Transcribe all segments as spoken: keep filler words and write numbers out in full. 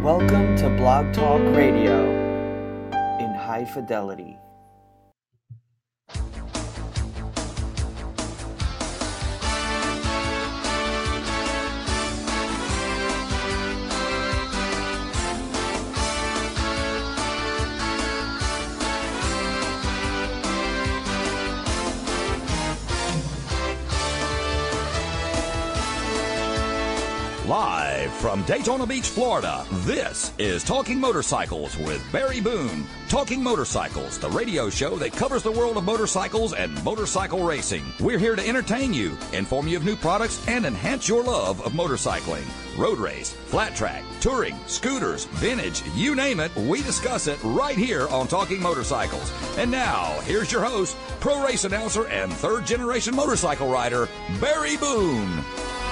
Welcome to Blog Talk Radio in high fidelity. Live from Daytona Beach, Florida, this is Talking Motorcycles with Barry Boone. Talking Motorcycles, the radio show that covers the world of motorcycles and motorcycle racing. We're here to entertain you, inform you of new products, and enhance your love of motorcycling. Road race, flat track, touring, scooters, vintage, you name it, we discuss it right here on Talking Motorcycles. And now, here's your host, pro race announcer and third generation motorcycle rider, Barry Boone.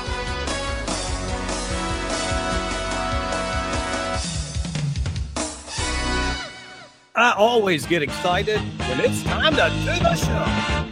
I always get excited when it's time to do the show.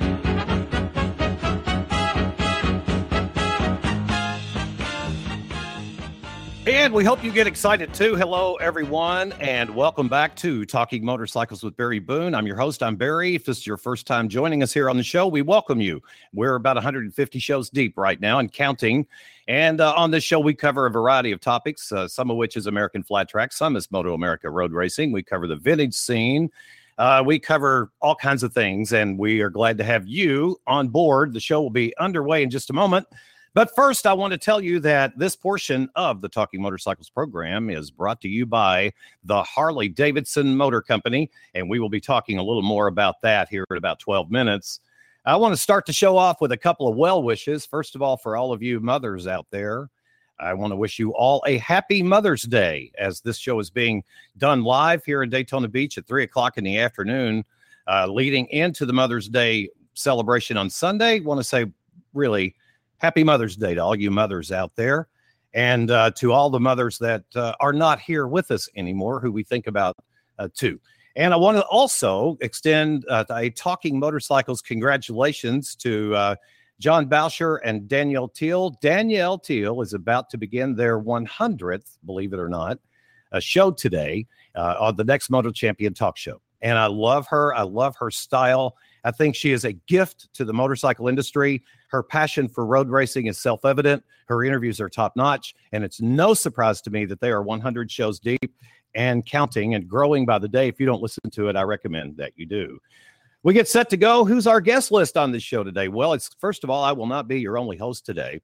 And we hope you get excited too. Hello, everyone, and welcome back to Talking Motorcycles with Barry Boone. I'm your host. I'm Barry. If this is your first time joining us here on the show, we welcome you. We're about one hundred fifty shows deep right now and counting. And uh, on this show, we cover a variety of topics, uh, some of which is American Flat Track, some is Moto America Road Racing. We cover the vintage scene. Uh, we cover all kinds of things, and we are glad to have you on board. The show will be underway in just a moment. But first, I want to tell you that this portion of the Talking Motorcycles program is brought to you by the Harley-Davidson Motor Company, and we will be talking a little more about that here in about twelve minutes. I want to start the show off with a couple of well wishes. First of all, for all of you mothers out there, I want to wish you all a happy Mother's Day, as this show is being done live here in Daytona Beach at three o'clock in the afternoon, uh, leading into the Mother's Day celebration on Sunday. I want to say, really, happy Mother's Day to all you mothers out there, and uh, to all the mothers that uh, are not here with us anymore, who we think about uh, too. And I want to also extend uh, a Talking Motorcycles congratulations to uh, John Boucher and Danielle Teal. Danielle Teal is about to begin their one hundredth, believe it or not, uh, show today uh, on the Next Moto Champion Talk Show. And I love her. I love her style. I think she is a gift to the motorcycle industry. Her passion for road racing is self-evident. Her interviews are top-notch, and it's no surprise to me that they are one hundred shows deep and counting and growing by the day. If you don't listen to it, I recommend that you do. We get set to go. Who's our guest list on this show today? Well, it's first of all, I will not be your only host today.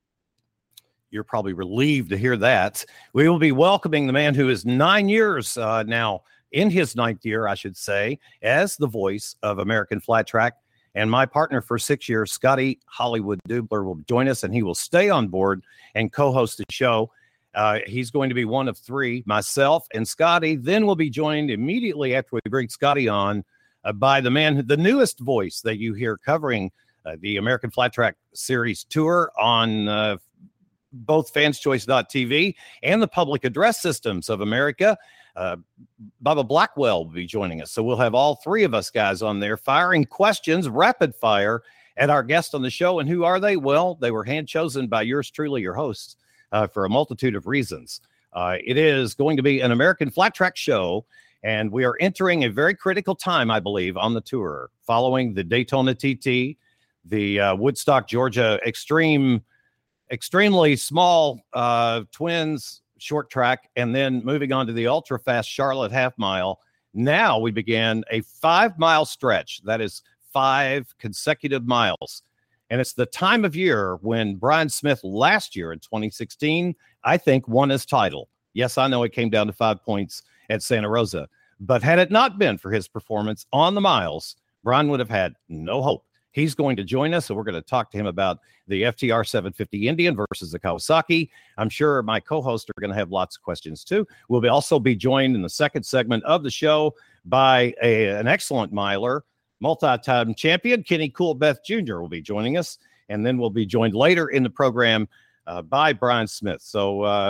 You're probably relieved to hear that. We will be welcoming the man who is nine years uh, now, in his ninth year, I should say, as the voice of American Flat Track. And my partner for six years, Scotty Hollywood Dubler, will join us, and he will stay on board and co-host the show. Uh, he's going to be one of three, myself and Scotty. Then we'll be joined immediately after we bring Scotty on uh, by the man, the newest voice that you hear covering uh, the American Flat Track Series Tour on uh, both fans choice dot t v and the public address systems of America. Uh, Bubba Blackwell will be joining us. So we'll have all three of us guys on there firing questions, rapid fire, at our guest on the show. And who are they? Well, they were hand chosen by yours truly, your hosts, uh, for a multitude of reasons. Uh, it is going to be an American Flat Track show, and we are entering a very critical time, I believe, on the tour, following the Daytona T T, the uh, Woodstock, Georgia Extreme, extremely small uh, twins short track, and then moving on to the ultra fast Charlotte half mile. Now we began a five mile stretch. That is five consecutive miles. And it's the time of year when Brian Smith last year in twenty sixteen, I think, won his title. Yes, I know it came down to five points at Santa Rosa, but had it not been for his performance on the miles, Brian would have had no hope. He's going to join us, and we're going to talk to him about the F T R seven fifty Indian versus the Kawasaki. I'm sure my co-hosts are going to have lots of questions, too. We'll be also be joined in the second segment of the show by a, an excellent miler, multi-time champion, Kenny Coolbeth Junior will be joining us, and then we'll be joined later in the program uh, by Brian Smith. So uh,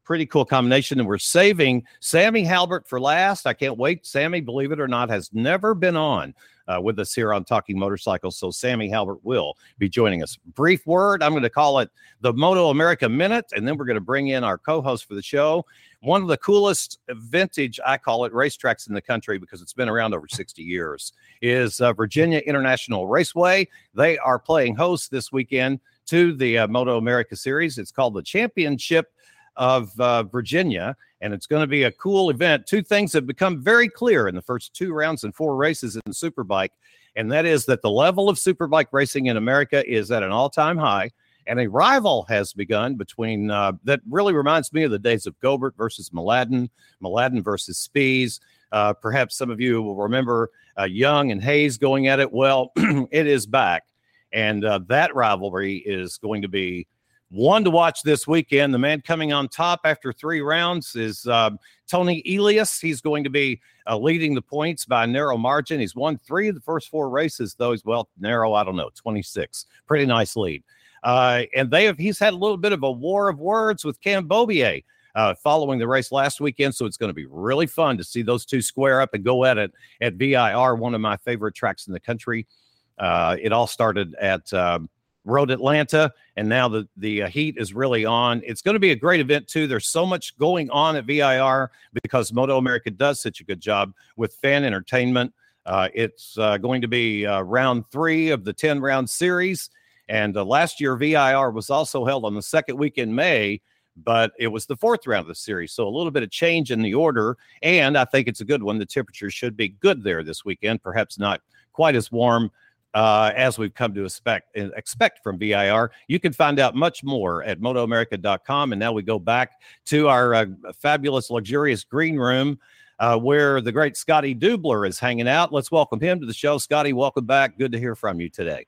pretty cool combination. And we're saving Sammy Halbert for last. I can't wait. Sammy, believe it or not, has never been on uh, with us here on Talking Motorcycles. So Sammy Halbert will be joining us. Brief word. I'm going to call it the Moto America Minute, and then we're going to bring in our co-host for the show. One of the coolest vintage, I call it, racetracks in the country because it's been around over sixty years, is uh, Virginia International Raceway. They are playing host this weekend to the uh, Moto America Series. It's called the Championship of uh, Virginia, and it's going to be a cool event. Two things have become very clear in the first two rounds and four races in Superbike, and that is that the level of Superbike racing in America is at an all-time high. And a rival has begun between uh, that really reminds me of the days of Gobert versus Mladen, Mladen versus Spies. Uh, perhaps some of you will remember uh, Young and Hayes going at it. Well, it is back. And uh, that rivalry is going to be one to watch this weekend. The man coming on top after three rounds is uh, Tony Elias. He's going to be uh, leading the points by a narrow margin. He's won three of the first four races, though. He's, well, narrow, I don't know, twenty-six. Pretty nice lead. Uh, and they have, he's had a little bit of a war of words with Cam Beaubier uh, following the race last weekend. So it's going to be really fun to see those two square up and go at it at V I R, one of my favorite tracks in the country. Uh, it all started at uh, Road Atlanta, and now the, the uh, heat is really on. It's going to be a great event, too. There's so much going on at V I R because Moto America does such a good job with fan entertainment. Uh, it's uh, going to be uh, round three of the ten-round series. And uh, last year, V I R was also held on the second week in May, but it was the fourth round of the series. So a little bit of change in the order, and I think it's a good one. The temperature should be good there this weekend, perhaps not quite as warm uh, as we've come to expect, expect from V I R. You can find out much more at moto america dot com. And now we go back to our uh, fabulous, luxurious green room uh, where the great Scotty Dubler is hanging out. Let's welcome him to the show. Scotty, welcome back. Good to hear from you today.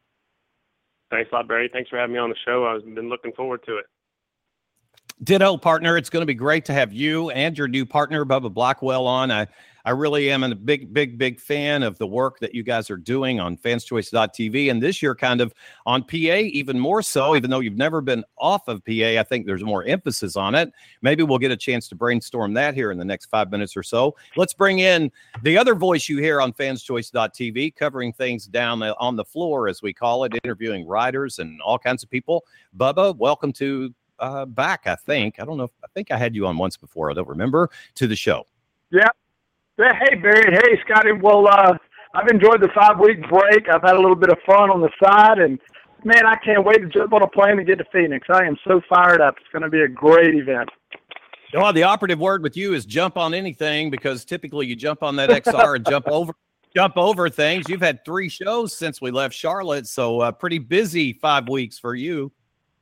Thanks a lot, Barry. Thanks for having me on the show. I've been looking forward to it. Ditto, partner. It's going to be great to have you and your new partner, Bubba Blackwell, on. I, I really am a big, big, big fan of the work that you guys are doing on fans choice dot t v, and this year kind of on P A even more so, even though you've never been off of P A. I think there's more emphasis on it. Maybe we'll get a chance to brainstorm that here in the next five minutes or so. Let's bring in the other voice you hear on fans choice dot t v, covering things down the, on the floor, as we call it, interviewing riders and all kinds of people. Bubba, welcome to uh, back, I think. I don't know. If, I think I had you on once before. I don't remember, to the show. Yeah. Hey, Barry. Hey, Scotty. Well, uh, I've enjoyed the five-week break. I've had a little bit of fun on the side, and, man, I can't wait to jump on a plane and get to Phoenix. I am so fired up. It's going to be a great event. Well, the operative word with you is jump on anything, because typically you jump on that X R and jump over jump over things. You've had three shows since we left Charlotte, so uh, pretty busy five weeks for you.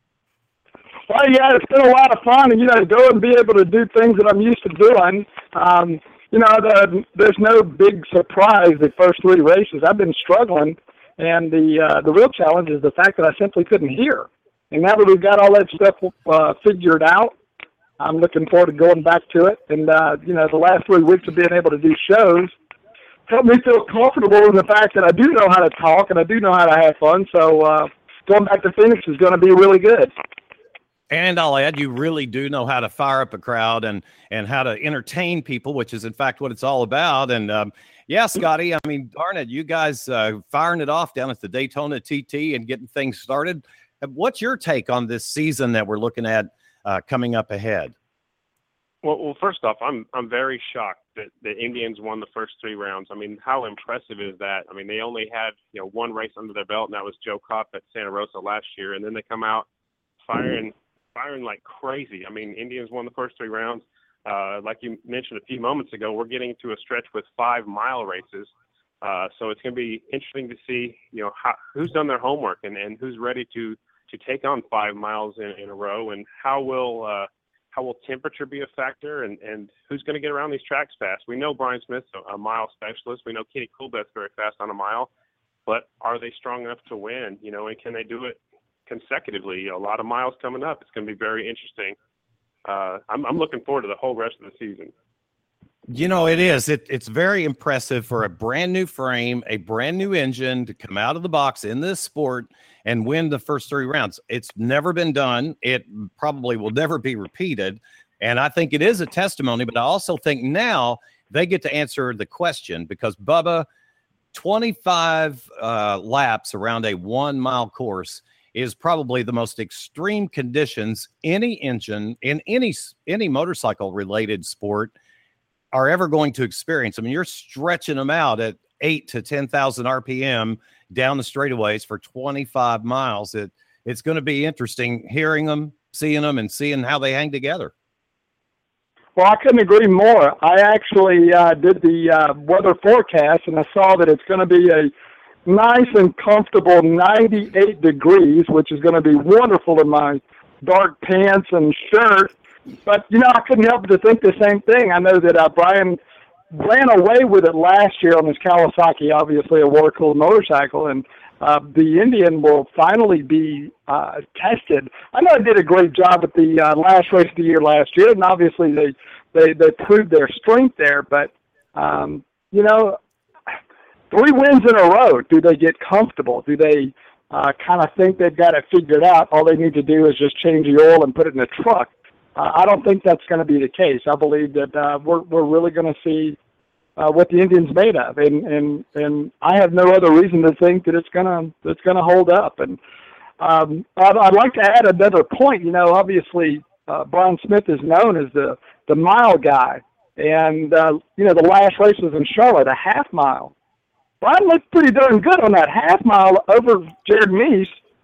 Well, yeah, it's been a lot of fun, and, you know, to go and be able to do things that I'm used to doing. Um, you know, the, there's no big surprise the first three races. I've been struggling, and the uh, the real challenge is the fact that I simply couldn't hear. And now that we've got all that stuff uh, figured out, I'm looking forward to going back to it. And, uh, you know, the last three weeks of being able to do shows helped me feel comfortable in the fact that I do know how to talk and I do know how to have fun. So uh, going back to Phoenix is going to be really good. And I'll add, you really do know how to fire up a crowd and and how to entertain people, which is, in fact, what it's all about. And, um, yeah, Scotty, I mean, darn it, you guys uh, firing it off down at the Daytona T T and getting things started. What's your take on this season that we're looking at uh, coming up ahead? Well, well, first off, I'm I'm very shocked that the Indians won the first three rounds. I mean, how impressive is that? I mean, they only had, you know, one race under their belt, and that was Joe Kopp at Santa Rosa last year. And then they come out firing – firing like crazy. I mean, Indians won the first three rounds. Uh, like you mentioned a few moments ago, we're getting to a stretch with five mile races. Uh, so it's going to be interesting to see, you know, how, who's done their homework and, and who's ready to, to take on five miles in, in a row, and how will, uh, how will temperature be a factor, and, and who's going to get around these tracks fast. We know Brian Smith's a, a mile specialist. We know Kenny Coolbeth's very fast on a mile, but are they strong enough to win, you know, and can they do it consecutively? A lot of miles coming up. It's going to be very interesting. Uh, I'm, I'm looking forward to the whole rest of the season. You know, it is. It, it's very impressive for a brand new frame, a brand new engine to come out of the box in this sport and win the first three rounds. It's never been done. It probably will never be repeated. And I think it is a testimony, but I also think now they get to answer the question because, Bubba, twenty-five uh, laps around a one-mile course is probably the most extreme conditions any engine in any any motorcycle-related sport are ever going to experience. I mean, you're stretching them out at eight to ten thousand R P M down the straightaways for twenty-five miles. It it's going to be interesting hearing them, seeing them, and seeing how they hang together. Well, I couldn't agree more. I actually uh, did the uh, weather forecast, and I saw that it's going to be a nice and comfortable ninety-eight degrees, which is going to be wonderful in my dark pants and shirt. But, you know, I couldn't help but to think the same thing. I know that uh, Brian ran away with it last year on his Kawasaki, obviously a water-cooled motorcycle, and uh, the Indian will finally be uh, tested. I know they did a great job at the uh, last race of the year last year, and obviously they, they, they proved their strength there. But, um, you know, three wins in a row, do they get comfortable? Do they uh, kind of think they've got it figured out? All they need to do is just change the oil and put it in a truck. Uh, I don't think that's going to be the case. I believe that uh, we're we're really going to see uh, what the Indian's made of, and, and and I have no other reason to think that it's gonna it's gonna hold up. And um, I'd, I'd like to add another point. You know, obviously uh, Brian Smith is known as the the mile guy, and uh, you know the last race was in Charlotte, a half mile. Brian looked pretty darn good on that half mile over Jared Meese,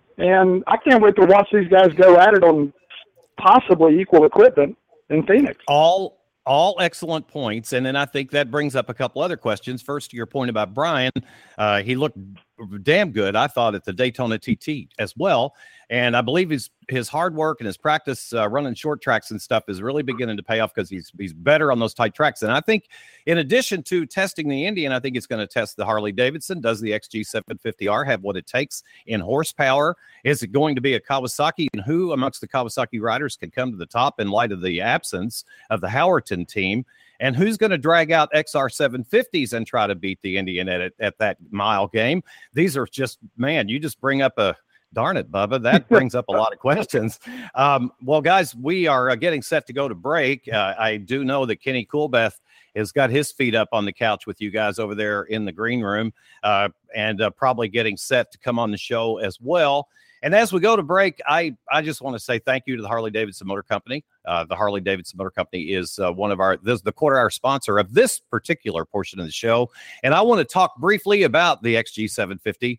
and I can't wait to watch these guys go at it on possibly equal equipment in Phoenix. All all excellent points. And then I think that brings up a couple other questions. First, to your point about Brian, uh, he looked damn good, I thought, at the Daytona T T as well. And I believe his his hard work and his practice uh, running short tracks and stuff is really beginning to pay off because he's he's better on those tight tracks. And I think in addition to testing the Indian, I think it's going to test the Harley Davidson. Does the X G seven fifty R have what it takes in horsepower? Is it going to be a Kawasaki? And who amongst the Kawasaki riders can come to the top in light of the absence of the Howerton team? And who's going to drag out X R seven fifties and try to beat the Indian at it, at that mile game? These are just, man, you just bring up a, darn it, Bubba, that brings up a lot of questions. Um, well, guys, we are uh, getting set to go to break. Uh, I do know that Kenny Coolbeth has got his feet up on the couch with you guys over there in the green room uh, and uh, probably getting set to come on the show as well. And as we go to break, I, I just want to say thank you to the Harley-Davidson Motor Company. Uh, the Harley-Davidson Motor Company is uh, one of our, this is the quarter-hour sponsor of this particular portion of the show. And I want to talk briefly about the X G seven fifty.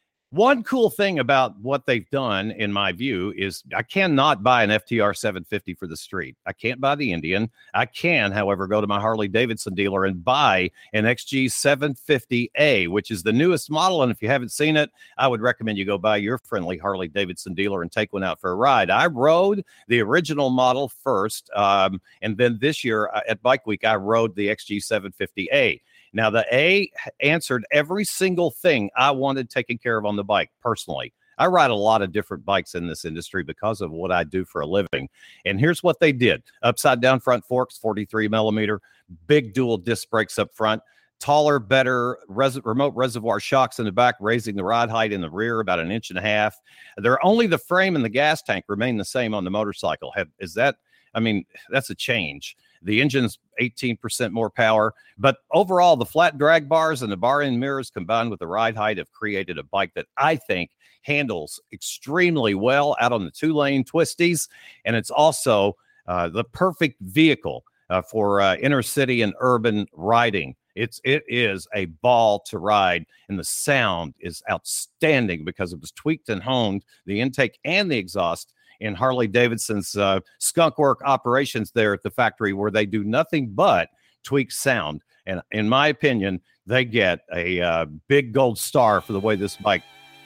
One cool thing about what they've done, in my view, is I cannot buy an F T R seven fifty for the street. I can't buy the Indian. I can, however, go to my Harley-Davidson dealer and buy an X G seven fifty A, which is the newest model. And if you haven't seen it, I would recommend you go by your friendly Harley-Davidson dealer and take one out for a ride. I rode the original model first, um, and then this year uh, at Bike Week, I rode the X G seven fifty A. Now, the A answered every single thing I wanted taken care of on the bike personally. I ride a lot of different bikes in this industry because of what I do for a living. And here's what they did. Upside down front forks, forty-three millimeter, big dual disc brakes up front, taller, better res- remote reservoir shocks in the back, raising the ride height in the rear about an inch and a half. They're only the frame and the gas tank remain the same on the motorcycle. Have, is that, I mean, that's a change. The engine's eighteen percent more power, but overall, the flat drag bars and the bar end mirrors combined with the ride height have created a bike that I think handles extremely well out on the two-lane twisties, and it's also uh, the perfect vehicle uh, for uh, inner city and urban riding. It's it is a ball to ride, and the sound is outstanding because it was tweaked and honed, the intake and the exhaust, in Harley-Davidson's uh, skunkwork operations there at the factory, where they do nothing but tweak sound. And in my opinion, they get a uh, big gold star for the way this bike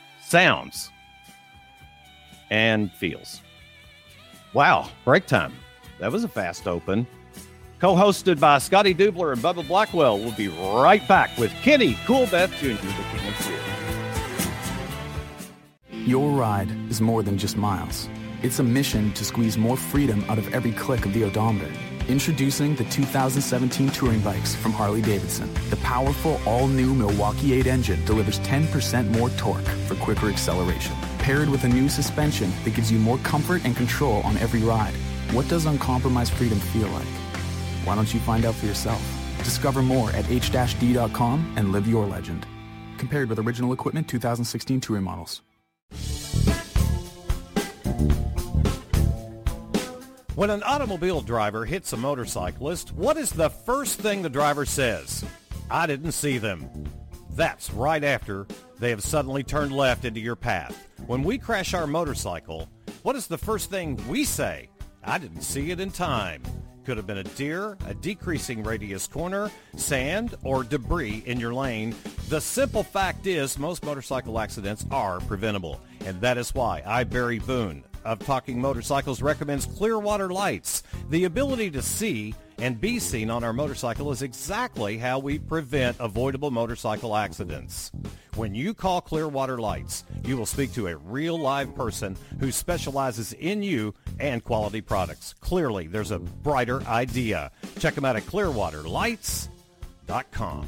sounds and feels. Wow, break time. That was a fast open. Co-hosted by Scotty Dubler and Bubba Blackwell. We'll be right back with Kenny Coolbeth Junior The King of Steel. Your ride is more than just miles. It's a mission to squeeze more freedom out of every click of the odometer. Introducing the two thousand seventeen touring bikes from Harley-Davidson. The powerful all-new Milwaukee eight engine delivers ten percent more torque for quicker acceleration. Paired with a new suspension that gives you more comfort and control on every ride. What does uncompromised freedom feel like? Why don't you find out for yourself? Discover more at h dash d dot com and live your legend. Compared with original equipment two thousand sixteen touring models. When an automobile driver hits a motorcyclist, what is the first thing the driver says? I didn't see them. That's right after they have suddenly turned left into your path. When we crash our motorcycle, what is the first thing we say? I didn't see it in time. Could have been a deer, a decreasing radius corner, sand, or debris in your lane. The simple fact is most motorcycle accidents are preventable. And that is why I, Barry Boone of Talking Motorcycles, recommends Clearwater Lights. The ability to see and be seen on our motorcycle is exactly how we prevent avoidable motorcycle accidents. When you call Clearwater Lights, you will speak to a real live person who specializes in you and quality products. Clearly, there's a brighter idea. Check them out at clearwater lights dot com.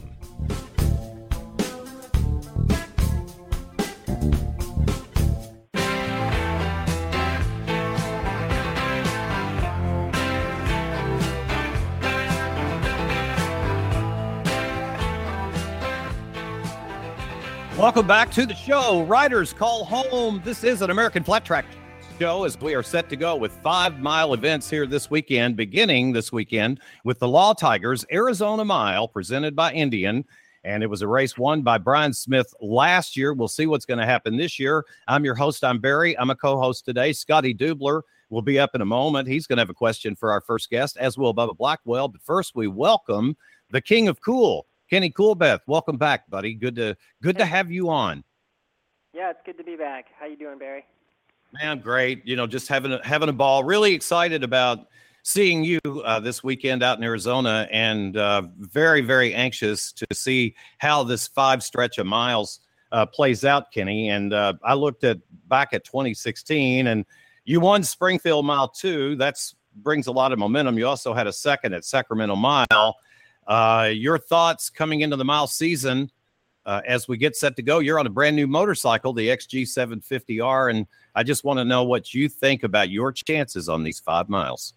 Welcome back to the show. Riders Call Home. This is an American Flat Track show as we are set to go with five-mile events here this weekend, beginning this weekend with the Law Tigers Arizona Mile presented by Indian. And it was a race won by Brian Smith last year. We'll see what's going to happen this year. I'm your host. I'm Barry. I'm a co-host today. Scotty Dubler will be up in a moment. He's going to have a question for our first guest, as will Bubba Blackwell. But first, we welcome the King of Cool, Kenny Coolbeth. Welcome back, buddy. Good to good to have you on. Yeah, it's good to be back. How you doing, Barry? Man, great. You know, just having a, having a ball. Really excited about seeing you uh, this weekend out in Arizona, and uh, very, very anxious to see how this five stretch of miles uh, plays out, Kenny. And uh, I looked at back at twenty sixteen, and you won Springfield Mile two. That's brings a lot of momentum. You also had a second at Sacramento Mile. Uh, your thoughts coming into the mile season uh, as we get set to go? You're on a brand new motorcycle, the X G seven fifty R, and I just want to know what you think about your chances on these five miles.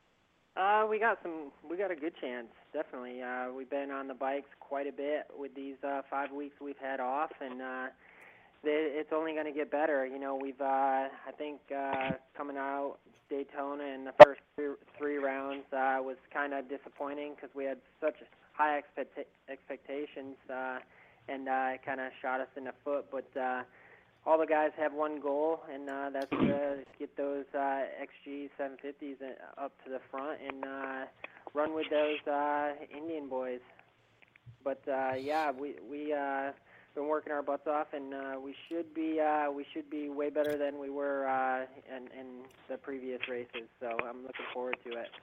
Uh, we got some. We got a good chance, definitely. Uh, we've been on the bikes quite a bit with these uh, five weeks we've had off, and uh, they, it's only going to get better. You know, we've. Uh, I think uh, coming out Daytona in the first three, three rounds uh, was kind of disappointing because we had such high expect- expectations, uh, and uh, it kind of shot us in the foot. But uh, all the guys have one goal, and uh, that's to get those uh, X G seven fifties up to the front and uh, run with those uh, Indian boys. But uh, yeah, we we uh, been working our butts off, and uh, we should be uh, we should be way better than we were uh, in, in the previous races. So I'm looking forward to it.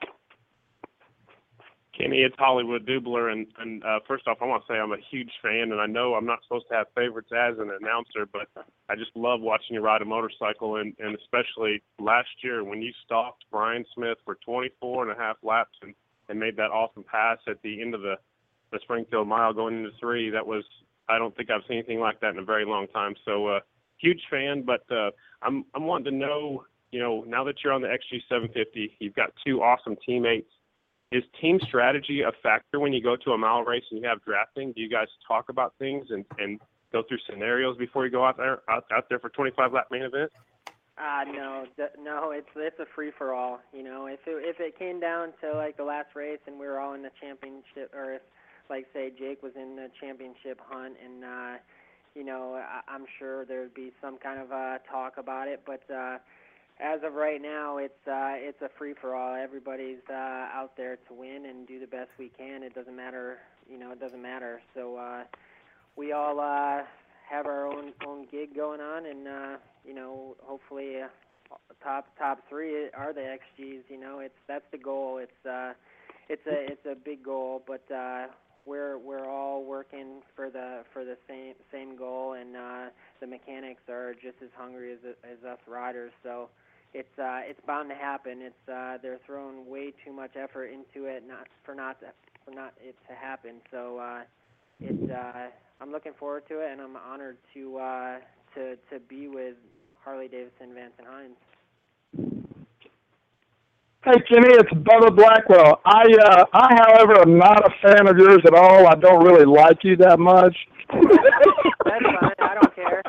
Kenny, it's Hollywood Dubler, and, and uh, first off, I want to say I'm a huge fan, and I know I'm not supposed to have favorites as an announcer, but I just love watching you ride a motorcycle, and, and especially last year when you stopped Brian Smith for twenty-four and a half laps and, and made that awesome pass at the end of the, the Springfield Mile going into three. That was, I don't think I've seen anything like that in a very long time. So uh, huge fan, but uh, I'm I'm wanting to know, you know, now that you're on the X G seven fifty, you've got two awesome teammates. Is team strategy a factor when you go to a mile race and you have drafting? Do you guys talk about things and, and go through scenarios before you go out there out, out there for twenty-five lap main event? Uh, no, th- no, it's it's a free for all. You know, if it, if it came down to like the last race and we were all in the championship, or if like say Jake was in the championship hunt, and uh, you know, I, I'm sure there'd be some kind of uh, talk about it, but. Uh, As of right now, it's uh, it's a free-for-all. Everybody's uh, out there to win and do the best we can. It doesn't matter, you know, it doesn't matter. So uh, we all uh, have our own own gig going on, and uh, you know, hopefully, uh, top top three are the X Gs. You know, it's that's the goal. It's uh, it's a it's a big goal, but uh, we're we're all working for the for the same same goal, and uh, the mechanics are just as hungry as as us riders. So. It's uh, it's bound to happen. It's uh, they're throwing way too much effort into it, not for not to, for not it to happen. So uh, it's uh, I'm looking forward to it, and I'm honored to uh, to to be with Harley Davidson, Vance and Hines. Hey, Kenny, it's Bubba Blackwell. I, uh, I, however, am not a fan of yours at all. I don't really like you that much. That's fine. I don't care.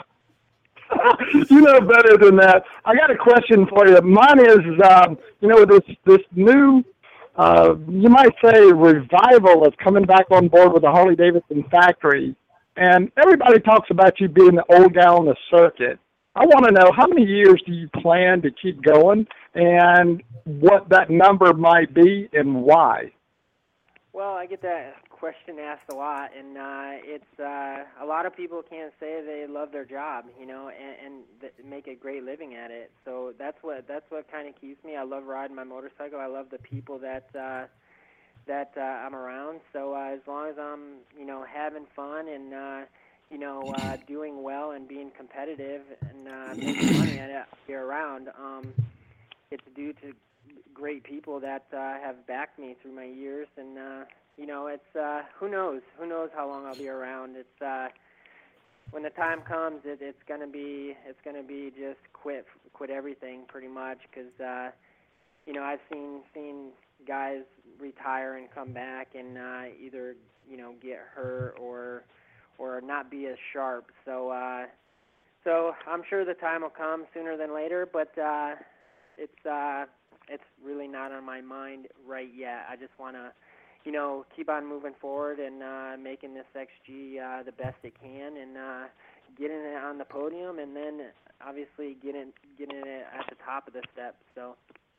You know better than that. I got a question for you. Mine is, um, you know, this this new, uh, you might say, revival of coming back on board with the Harley-Davidson factory. And everybody talks about you being the old guy on the circuit. I want to know, how many years do you plan to keep going, and what that number might be and why? Well, I get that question asked a lot, and uh, it's uh, a lot of people can't say they love their job, you know, and, and th- make a great living at it. So that's what that's what kind of keeps me. I love riding my motorcycle. I love the people that uh, that uh, I'm around. So uh, as long as I'm, you know, having fun and uh, you know, uh, doing well and being competitive and uh, making money at it year round, um, it's due to great people that uh, have backed me through my years. And, uh, you know, it's, uh, who knows? Who knows how long I'll be around? It's, uh, when the time comes, it, it's going to be, it's going to be just quit, quit everything pretty much. Cause, uh, you know, I've seen, seen guys retire and come back and uh, either, you know, get hurt or, or not be as sharp. So uh, so I'm sure the time will come sooner than later, but uh, it's uh, it's really not on my mind right yet. I just want to, you know, keep on moving forward and uh, making this X G uh, the best it can and uh, getting it on the podium, and then obviously getting getting it at the top of the steps. So.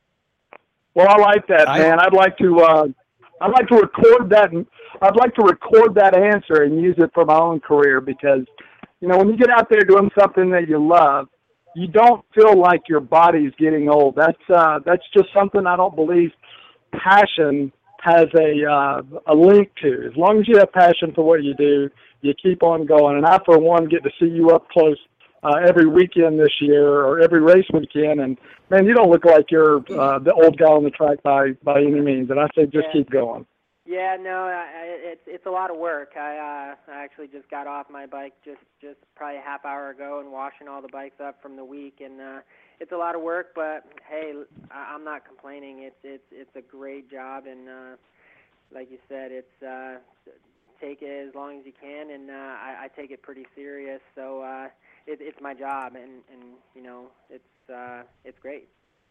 Well, I like that, man. I'd like to uh, I'd like to record that. I'd like to record that answer and use it for my own career, because, you know, when you get out there doing something that you love, you don't feel like your body's getting old. That's uh, that's just something I don't believe passion has a uh, a link to. As long as you have passion for what you do, you keep on going. And I, for one, get to see you up close uh, every weekend this year, or every race weekend. And man, you don't look like you're uh, the old guy on the track by by any means. And I say just yeah. keep going. Yeah, no, I, it's it's a lot of work. I uh, I actually just got off my bike just, just probably a half hour ago and washing all the bikes up from the week, and uh, it's a lot of work. But hey, I, I'm not complaining. It's it's it's a great job, and uh, like you said, it's uh, take it as long as you can, and uh, I, I take it pretty serious. So uh, it, it's my job, and, and you know, it's uh, it's great.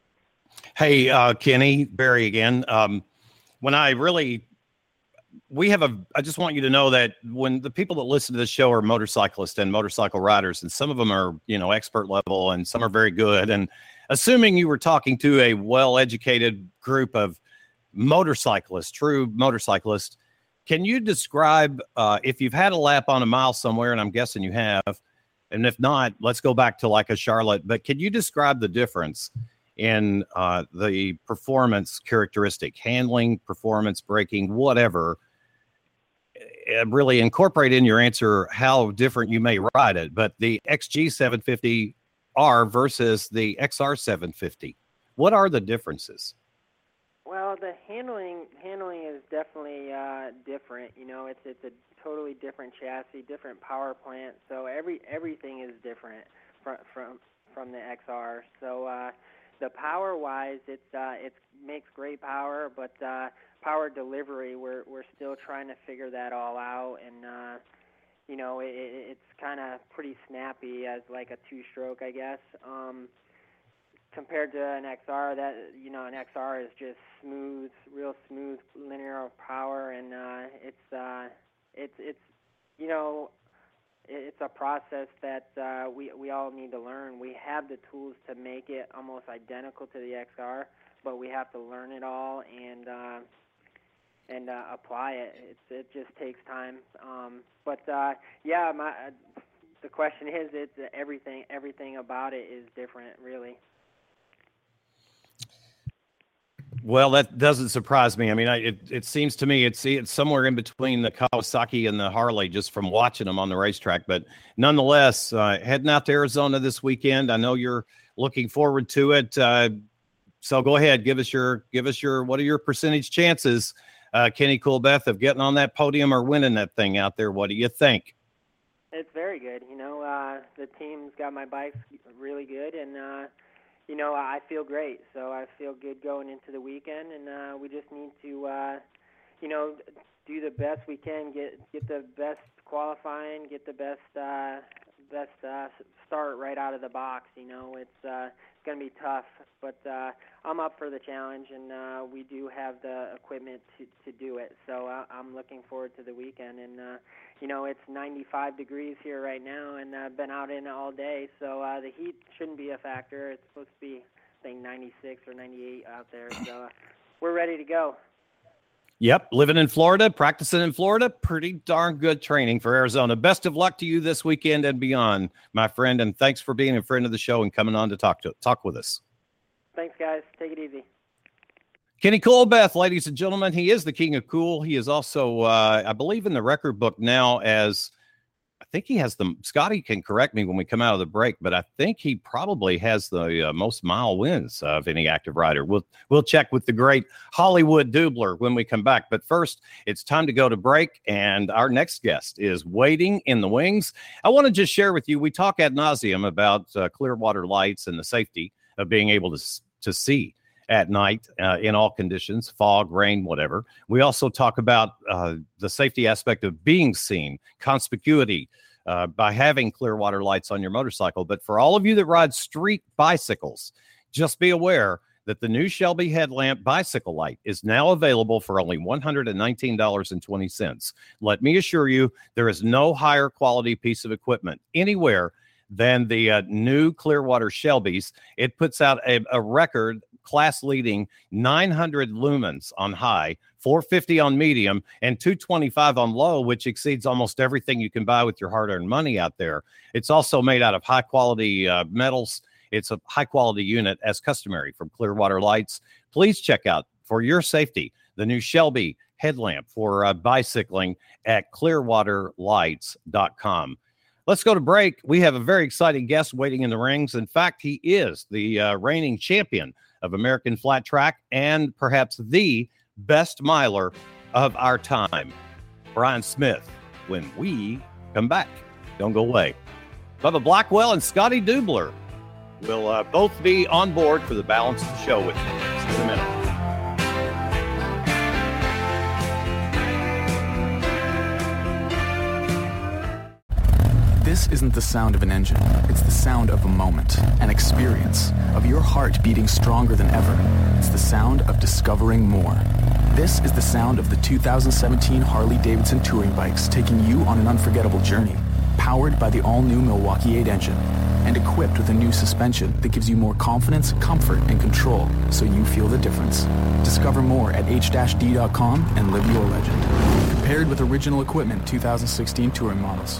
Hey, uh, Kenny, Barry again. Um, when I really We have a, I just want you to know that when the people that listen to this show are motorcyclists and motorcycle riders, and some of them are, you know, expert level and some are very good. And assuming you were talking to a well-educated group of motorcyclists, true motorcyclists, can you describe, uh, if you've had a lap on a mile somewhere, and I'm guessing you have, and if not, let's go back to like a Charlotte, but can you describe the difference in uh, the performance characteristic, handling, performance, braking, whatever? Really incorporate in your answer how different you may ride it, but the X G seven fifty R versus the X R seven fifty, what are the differences? Well, the handling handling is definitely uh, different. You know, it's it's a totally different chassis, different power plant. So every everything is different from from from the X R. So uh, the power wise, it's uh, it makes great power, but uh, power delivery, we're we're still trying to figure that all out, and uh, you know, it, it's kind of pretty snappy as like a two-stroke, I guess. Um, compared to an X R, that you know, an X R is just smooth, real smooth linear power, and uh, it's uh, it's it's you know, it's a process that uh, we we all need to learn. We have the tools to make it almost identical to the X R, but we have to learn it all and uh, and uh, apply it. It's, it just takes time. Um, but uh, yeah, my uh, the question is, it's uh, everything. Everything about it is different, really. Well, that doesn't surprise me. I mean, I, it, it seems to me it's, it's somewhere in between the Kawasaki and the Harley, just from watching them on the racetrack. But nonetheless, uh, heading out to Arizona this weekend, I know you're looking forward to it. Uh, so go ahead, give us your, give us your, what are your percentage chances, uh, Kenny Coolbeth, of getting on that podium or winning that thing out there? What do you think? It's very good. You know, uh, the team's got my bikes really good, and uh, you know, I feel great. So I feel good going into the weekend, and uh, we just need to, uh, you know, do the best we can, get get the best qualifying, get the best uh, best uh, start right out of the box. You know, it's uh, it's going to be tough, but uh, I'm up for the challenge, and uh, we do have the equipment to, to do it. So uh, I'm looking forward to the weekend, and uh, you know, it's ninety-five degrees here right now, and I've been out in it all day, so uh, the heat shouldn't be a factor. It's supposed to be, I think, ninety-six or ninety-eight out there, so uh, we're ready to go. Yep, living in Florida, practicing in Florida, pretty darn good training for Arizona. Best of luck to you this weekend and beyond, my friend, and thanks for being a friend of the show and coming on to talk to talk with us. Thanks, guys. Take it easy. Kenny Colbeth, ladies and gentlemen, he is the king of cool. He is also, uh, I believe, in the record book now as, I think he has the, Scotty can correct me when we come out of the break, but I think he probably has the uh, most mile wins of any active rider. We'll we'll check with the great Hollywood Dubler when we come back. But first, it's time to go to break, and our next guest is waiting in the wings. I want to just share with you, we talk ad nauseum about uh, Clearwater lights and the safety of being able to, to see at night uh, in all conditions, fog, rain, whatever. We also talk about uh, the safety aspect of being seen, conspicuity uh, by having Clearwater lights on your motorcycle. But for all of you that ride street bicycles, just be aware that the new Shelby headlamp bicycle light is now available for only one hundred nineteen dollars and twenty cents. Let me assure you, there is no higher quality piece of equipment anywhere than the uh, new Clearwater Shelbys. It puts out a, a record class-leading nine hundred lumens on high, four fifty on medium, and two twenty-five on low, which exceeds almost everything you can buy with your hard-earned money out there. It's also made out of high-quality uh, metals. It's a high-quality unit as customary from Clearwater Lights. Please check out, for your safety, the new Shelby headlamp for uh, bicycling at clearwater lights dot com. Let's go to break. We have a very exciting guest waiting in the rings. In fact, he is the uh, reigning champion of American Flat Track and perhaps the best miler of our time, Brian Smith, when we come back. Don't go away. Bubba Blackwell and Scotty Dubler will uh, both be on board for the balance of the show with me. See you in a minute. This isn't the sound of an engine. It's the sound of a moment, an experience, of your heart beating stronger than ever. It's the sound of discovering more. This is the sound of the two thousand seventeen Harley-Davidson touring bikes taking you on an unforgettable journey. Powered by the all-new Milwaukee eight engine and equipped with a new suspension that gives you more confidence, comfort, and control so you feel the difference. Discover more at h d dot com and live your legend. Compared with original equipment two thousand sixteen touring models.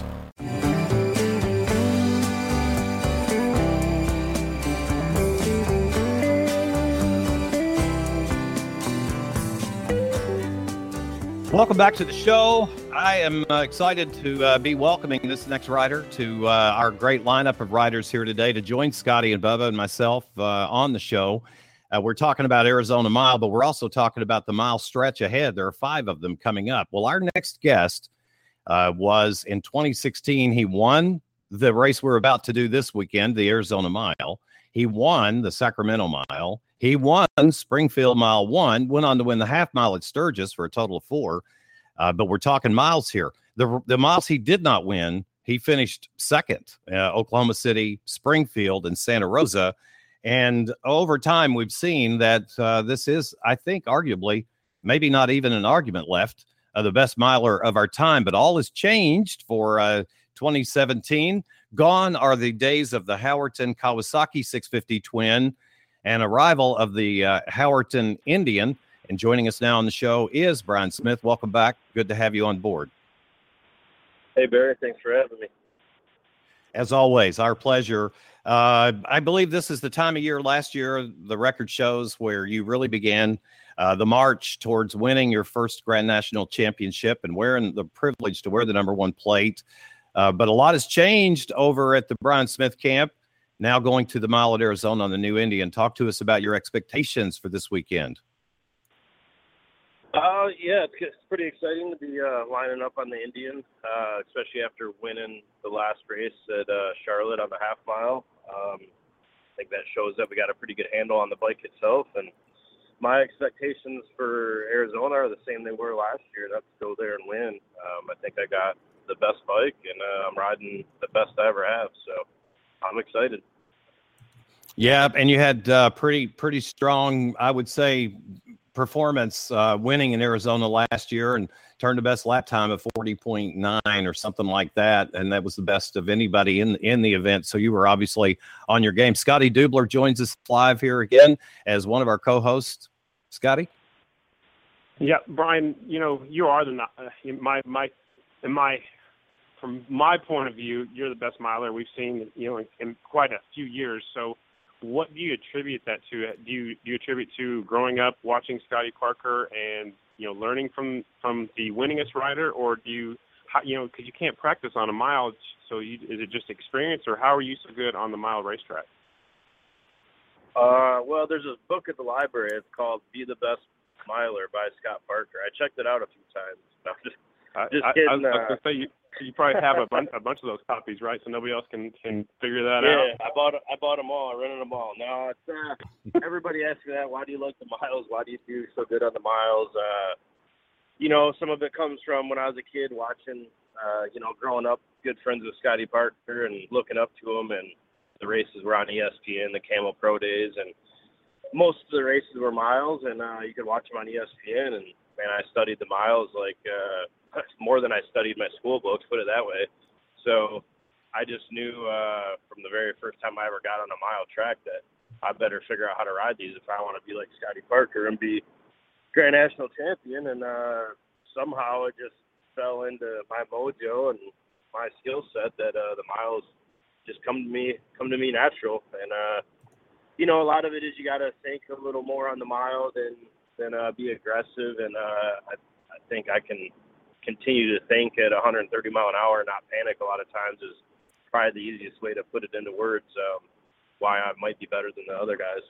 Welcome back to the show. I am uh, excited to uh, be welcoming this next rider to uh, our great lineup of riders here today to join Scotty and Bubba and myself uh, on the show. Uh, we're talking about Arizona Mile, but we're also talking about the mile stretch ahead. There are five of them coming up. Well, our next guest uh, was in twenty sixteen. He won the race we're about to do this weekend, the Arizona Mile. He won the Sacramento Mile. He won Springfield Mile one, went on to win the half mile at Sturgis for a total of four. Uh, but we're talking miles here. The, the miles he did not win, he finished second, uh, Oklahoma City, Springfield, and Santa Rosa. And over time, we've seen that uh, this is, I think, arguably, maybe not even an argument left, uh, the best miler of our time. But all has changed for uh, twenty seventeen. Gone are the days of the Howerton Kawasaki six fifty twin and arrival of the uh, Howerton Indian. And joining us now on the show is Brian Smith. Welcome back. Good to have you on board. Hey, Barry. Thanks for having me. As always, our pleasure. Uh, I believe this is the time of year last year, the record shows, where you really began uh, the march towards winning your first Grand National Championship and wearing the privilege to wear the number one plate. Uh, but a lot has changed over at the Brian Smith camp. Now going to the Mile at Arizona on the new Indian. Talk to us about your expectations for this weekend. Uh, yeah, it's, it's pretty exciting to be uh, lining up on the Indian, uh, especially after winning the last race at uh, Charlotte on the half mile. Um, think that shows that we got a pretty good handle on the bike itself. And my expectations for Arizona are the same they were last year. That's go there and win. Um, I think I got the best bike, and uh, I'm riding the best I ever have. So I'm excited. Yeah, and you had uh, pretty pretty strong, I would say, performance uh, winning in Arizona last year, and turned the best lap time of forty point nine or something like that, and that was the best of anybody in in the event. So you were obviously on your game. Scotty Dubler joins us live here again as one of our co-hosts. Scotty? Yeah, Brian, you know, you are the uh, my my in my from my point of view, you're the best miler we've seen, you know, in, in quite a few years. So what do you attribute that to? Do you do you attribute to growing up watching Scotty Parker and, you know, learning from from the winningest rider, or do you, how, you know, because you can't practice on a mile, so you, is it just experience, or how are you so good on the mile racetrack? Uh, well, there's a book at the library. It's called "Be the Best Miler" by Scott Parker. I checked it out a few times. No, just, just I, kidding. I, I was uh, going to say, you, you probably have a bunch, a bunch of those copies, right? So nobody else can, can figure that yeah, out. I bought I bought them all. I rented them all. No, it's uh, everybody asks me that. Why do you like the miles? Why do you do so good on the miles? Uh, you know, some of it comes from when I was a kid watching. Uh, you know, growing up, good friends with Scotty Parker and looking up to him, and the races were on E S P N, the Camel Pro Days, and most of the races were miles, and uh, you could watch them on E S P N. And man, I studied the miles like uh, more than I studied my school books, put it that way. So I just knew uh, from the very first time I ever got on a mile track that I better figure out how to ride these if I want to be like Scotty Parker and be Grand National champion. And uh, somehow it just fell into my mojo and my skill set that uh, the miles just come to me, come to me natural. And uh, you know, a lot of it is you got to think a little more on the mile than than uh, be aggressive. And uh, I, I think I can continue to think at one hundred thirty mile an hour and not panic a lot of times is probably the easiest way to put it into words. Um, why I might be better than the other guys.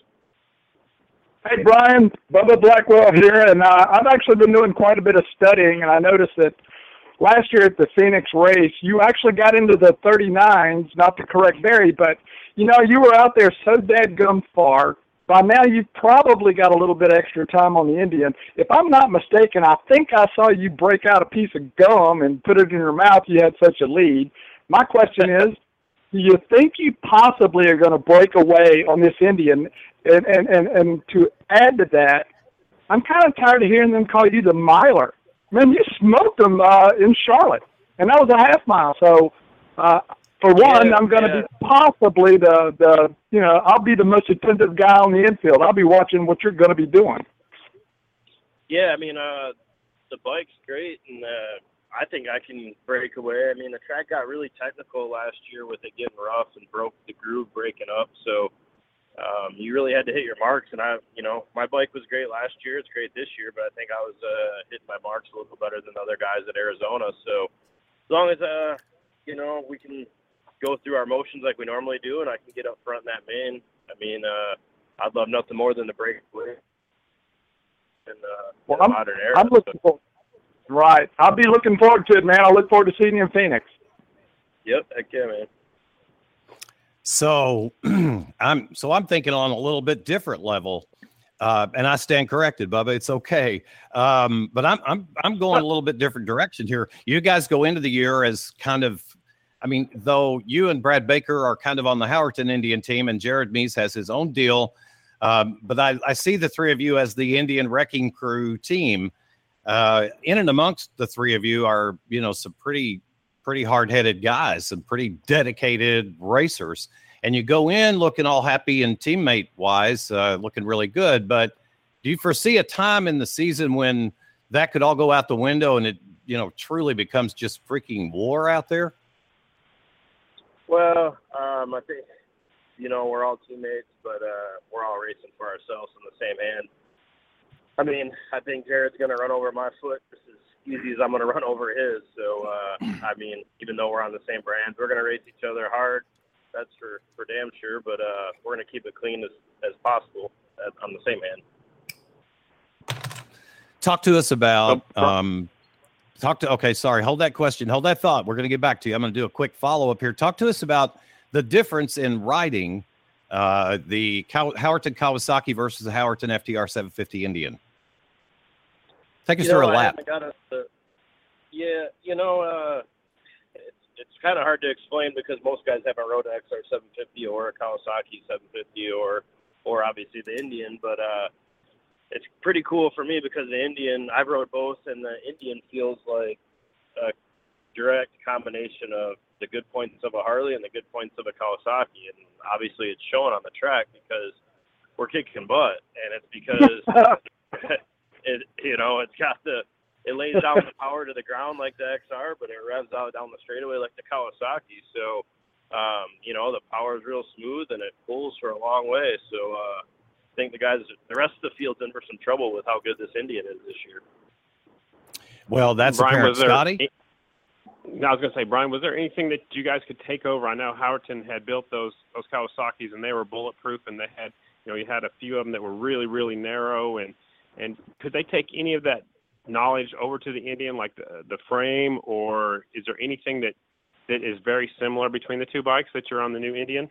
Hey, Brian, Bubba Blackwell here, and uh, I've actually been doing quite a bit of studying, and I noticed that last year at the Phoenix race, you actually got into the thirty-nines, not to correct Barry, but, you know, you were out there so dadgum far. By now, you've probably got a little bit extra time on the Indian. If I'm not mistaken, I think I saw you break out a piece of gum and put it in your mouth. You had such a lead. My question is, do you think you possibly are going to break away on this Indian? And, and, and, and to add to that, I'm kind of tired of hearing them call you the miler. Man, you smoked them uh, in Charlotte, and that was a half mile. So, uh, for one, yeah, I'm going to yeah. be possibly the, the, you know, I'll be the most attentive guy on the infield. I'll be watching what you're going to be doing. Yeah, I mean, uh, the bike's great, and uh, I think I can break away. I mean, the track got really technical last year with it getting rough and broke the groove breaking up. So um, you really had to hit your marks. And I, you know, my bike was great last year. It's great this year, but I think I was uh, hitting my marks a little better than the other guys at Arizona. So as long as, uh, you know, we can go through our motions like we normally do, and I can get up front in that main, I mean, uh, I'd love nothing more than to break away in, uh, well, in I'm, the modern era. I'm looking forward. Right. I'll be looking forward to it, man. I look forward to seeing you in Phoenix. Yep, heck yeah, man. So I'm so I'm thinking on a little bit different level, uh, and I stand corrected, Bubba. It's okay, um, but I'm I'm I'm going a little bit different direction here. You guys go into the year as kind of, I mean, though you and Brad Baker are kind of on the Howerton Indian team, and Jared Meese has his own deal, um, but I, I see the three of you as the Indian Wrecking Crew team. Uh, in and amongst the three of you are, you know, some pretty, pretty hard-headed guys, some pretty dedicated racers. And you go in looking all happy and teammate-wise, uh, looking really good. But do you foresee a time in the season when that could all go out the window and it, you know, truly becomes just freaking war out there? Well, um, I think, you know, we're all teammates, but uh, we're all racing for ourselves in the same hand. I mean, I think Jared's going to run over my foot just as easy as I'm going to run over his. So, uh, I mean, even though we're on the same brands, we're going to race each other hard. That's for, for damn sure. But uh, we're going to keep it clean as, as possible on the same hand. Talk to us about um, – talk to – okay, sorry. Hold that question. Hold that thought. We're going to get back to you. I'm going to do a quick follow-up here. Talk to us about the difference in riding Uh, the Cow- Howerton Kawasaki versus the Howerton F T R seven fifty Indian. Take us you know, through a I lap. haven't got a, the, yeah, you know, uh, it's, it's kind of hard to explain because most guys haven't rode an X R seven fifty or a Kawasaki seven fifty or, or obviously the Indian, but uh, it's pretty cool for me because the Indian, I've rode both, and the Indian feels like a direct combination of the good points of a Harley and the good points of a Kawasaki, and obviously it's showing on the track because we're kicking butt, and it's because it, you know, it's got the, it lays down the power to the ground like the X R, but it revs out down the straightaway like the Kawasaki. So, um, you know, the power is real smooth and it pulls for a long way. So, uh, I think the guys, the rest of the field's in for some trouble with how good this Indian is this year. Well, that's Brian, apparent, was there, Scotty. I was going to say, Brian, was there anything that you guys could take over? I know Howerton had built those those Kawasaki's, and they were bulletproof, and they had, you know, you had a few of them that were really, really narrow, and and could they take any of that knowledge over to the Indian, like the the frame, or is there anything that that is very similar between the two bikes that you're on the new Indian?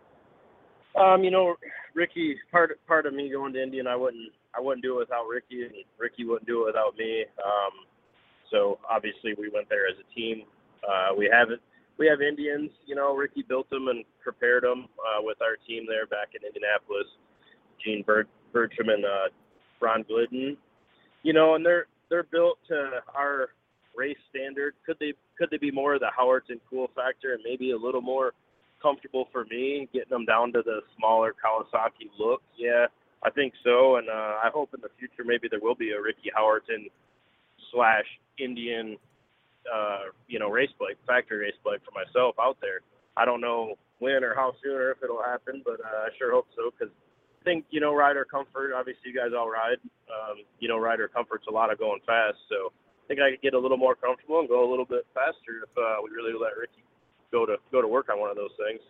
Um, you know, Ricky, part part of me going to Indian, I wouldn't I wouldn't do it without Ricky, and Ricky wouldn't do it without me. Um, so obviously we went there as a team. Uh, we have it. We have Indians. You know, Ricky built them and prepared them uh, with our team there back in Indianapolis. Gene Bert, Bertram and uh, Ron Glidden. You know, and they're they're built to our race standard. Could they could they be more of the Howerton cool factor and maybe a little more comfortable for me, getting them down to the smaller Kawasaki look? Yeah, I think so. And uh, I hope in the future maybe there will be a Ricky Howerton slash Indian, uh, you know, race bike, factory race bike for myself out there. I don't know when or how soon or if it'll happen, but uh, I sure hope so, because I think, you know, rider comfort, obviously you guys all ride, um, you know, rider comfort's a lot of going fast. So I think I could get a little more comfortable and go a little bit faster if uh, we really let Ricky go to go to work on one of those things.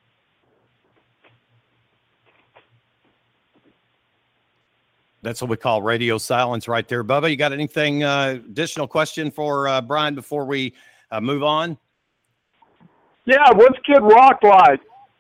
That's what we call radio silence right there. Bubba, you got anything uh, additional question for uh, Brian before we uh, move on? Yeah, what's Kid Rock like?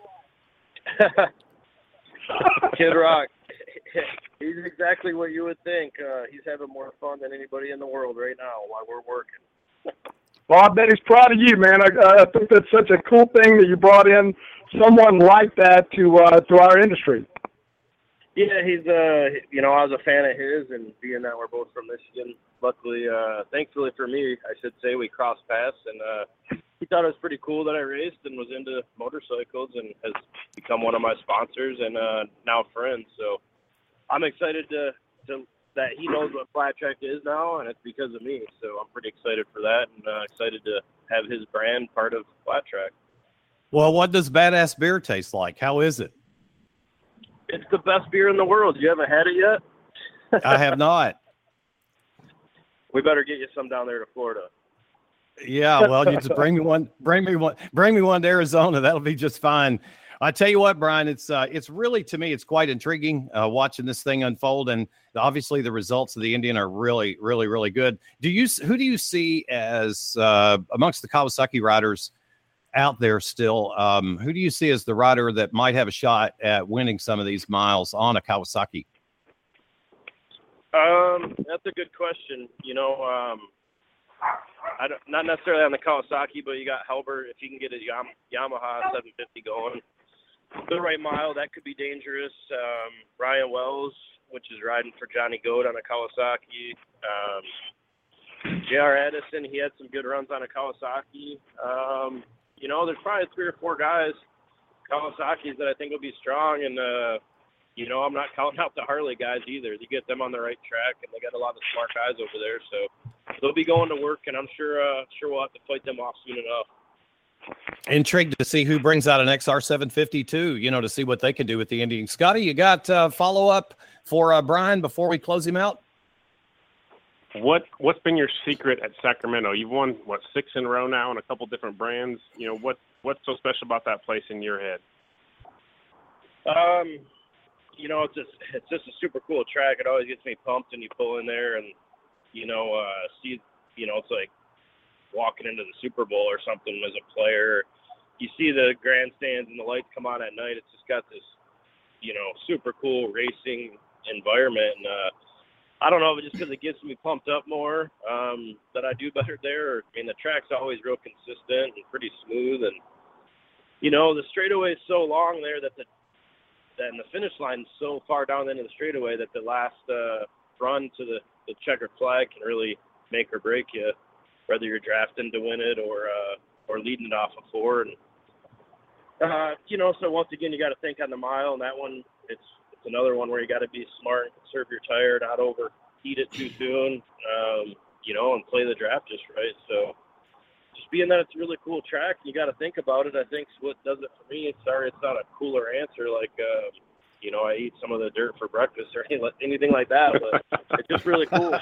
Kid Rock, he's exactly what you would think. Uh, he's having more fun than anybody in the world right now while we're working. Well, I bet he's proud of you, man. I, I think that's such a cool thing that you brought in someone like that to uh, to our industry. Yeah, he's, uh, you know, I was a fan of his, and being that we're both from Michigan, luckily, uh, thankfully for me, I should say, we crossed paths, and uh, he thought it was pretty cool that I raced and was into motorcycles and has become one of my sponsors and uh, now friends. So I'm excited to, to that he knows what flat track is now, and it's because of me. So I'm pretty excited for that, and uh, excited to have his brand part of flat track. Well, what does Badass beer taste like? How is it? It's the best beer in the world. You haven't had it yet? I have not. We better get you some down there to Florida. Yeah, well, you just bring me one, bring me one, bring me one to Arizona. That'll be just fine. I tell you what, Brian, it's uh, it's really, to me, it's quite intriguing uh, watching this thing unfold, and obviously the results of the Indian are really, really, really good. Do you who do you see as uh, amongst the Kawasaki riders out there still? Um, who do you see as the rider that might have a shot at winning some of these miles on a Kawasaki? Um, that's a good question. You know, um, I don't, not necessarily on the Kawasaki, but you got Halbert. If you can get a Yam- Yamaha seven fifty going, the right mile, that could be dangerous. Um, Ryan Wells, which is riding for Johnny Goat on a Kawasaki. Um, J R Edison, he had some good runs on a Kawasaki. Um, you know, there's probably three or four guys, Kawasaki's, that I think will be strong. And, uh, you know, I'm not counting out the Harley guys either. You get them on the right track, and they got a lot of smart guys over there. So they'll be going to work, and I'm sure uh, sure we'll have to fight them off soon enough. Intrigued to see who brings out an X R seven fifty too, you know, to see what they can do with the Indian. Scotty, you got uh, follow-up for uh, Brian before we close him out? What what's been your secret at Sacramento? You've won what six in a row now on a couple different brands. You know, what what's so special about that place in your head? Um, you know, it's just it's just a super cool track. It always gets me pumped, and you pull in there, and you know, uh, see, you know, it's like walking into the Super Bowl or something as a player. You see the grandstands and the lights come on at night. It's just got this you know, super cool racing environment. And, uh, I don't know if it's just because it gets me pumped up more um, that I do better there. I mean, the track's always real consistent and pretty smooth. And, you know, the straightaway is so long there that the that and the finish line is so far down the end of the straightaway that the last uh, run to the, the checkered flag can really make or break you, whether you're drafting to win it or uh, or leading it off of four. And, uh, you know, so once again, you got to think on the mile. And that one, it's it's another one where you got to be smart and conserve your tire, not overheat it too soon, um, you know, and play the draft just right. So just being that it's a really cool track, you got to think about it. I think what does it for me. Sorry, it's not a cooler answer like, uh, you know, I eat some of the dirt for breakfast or anything like that, but it's just really cool.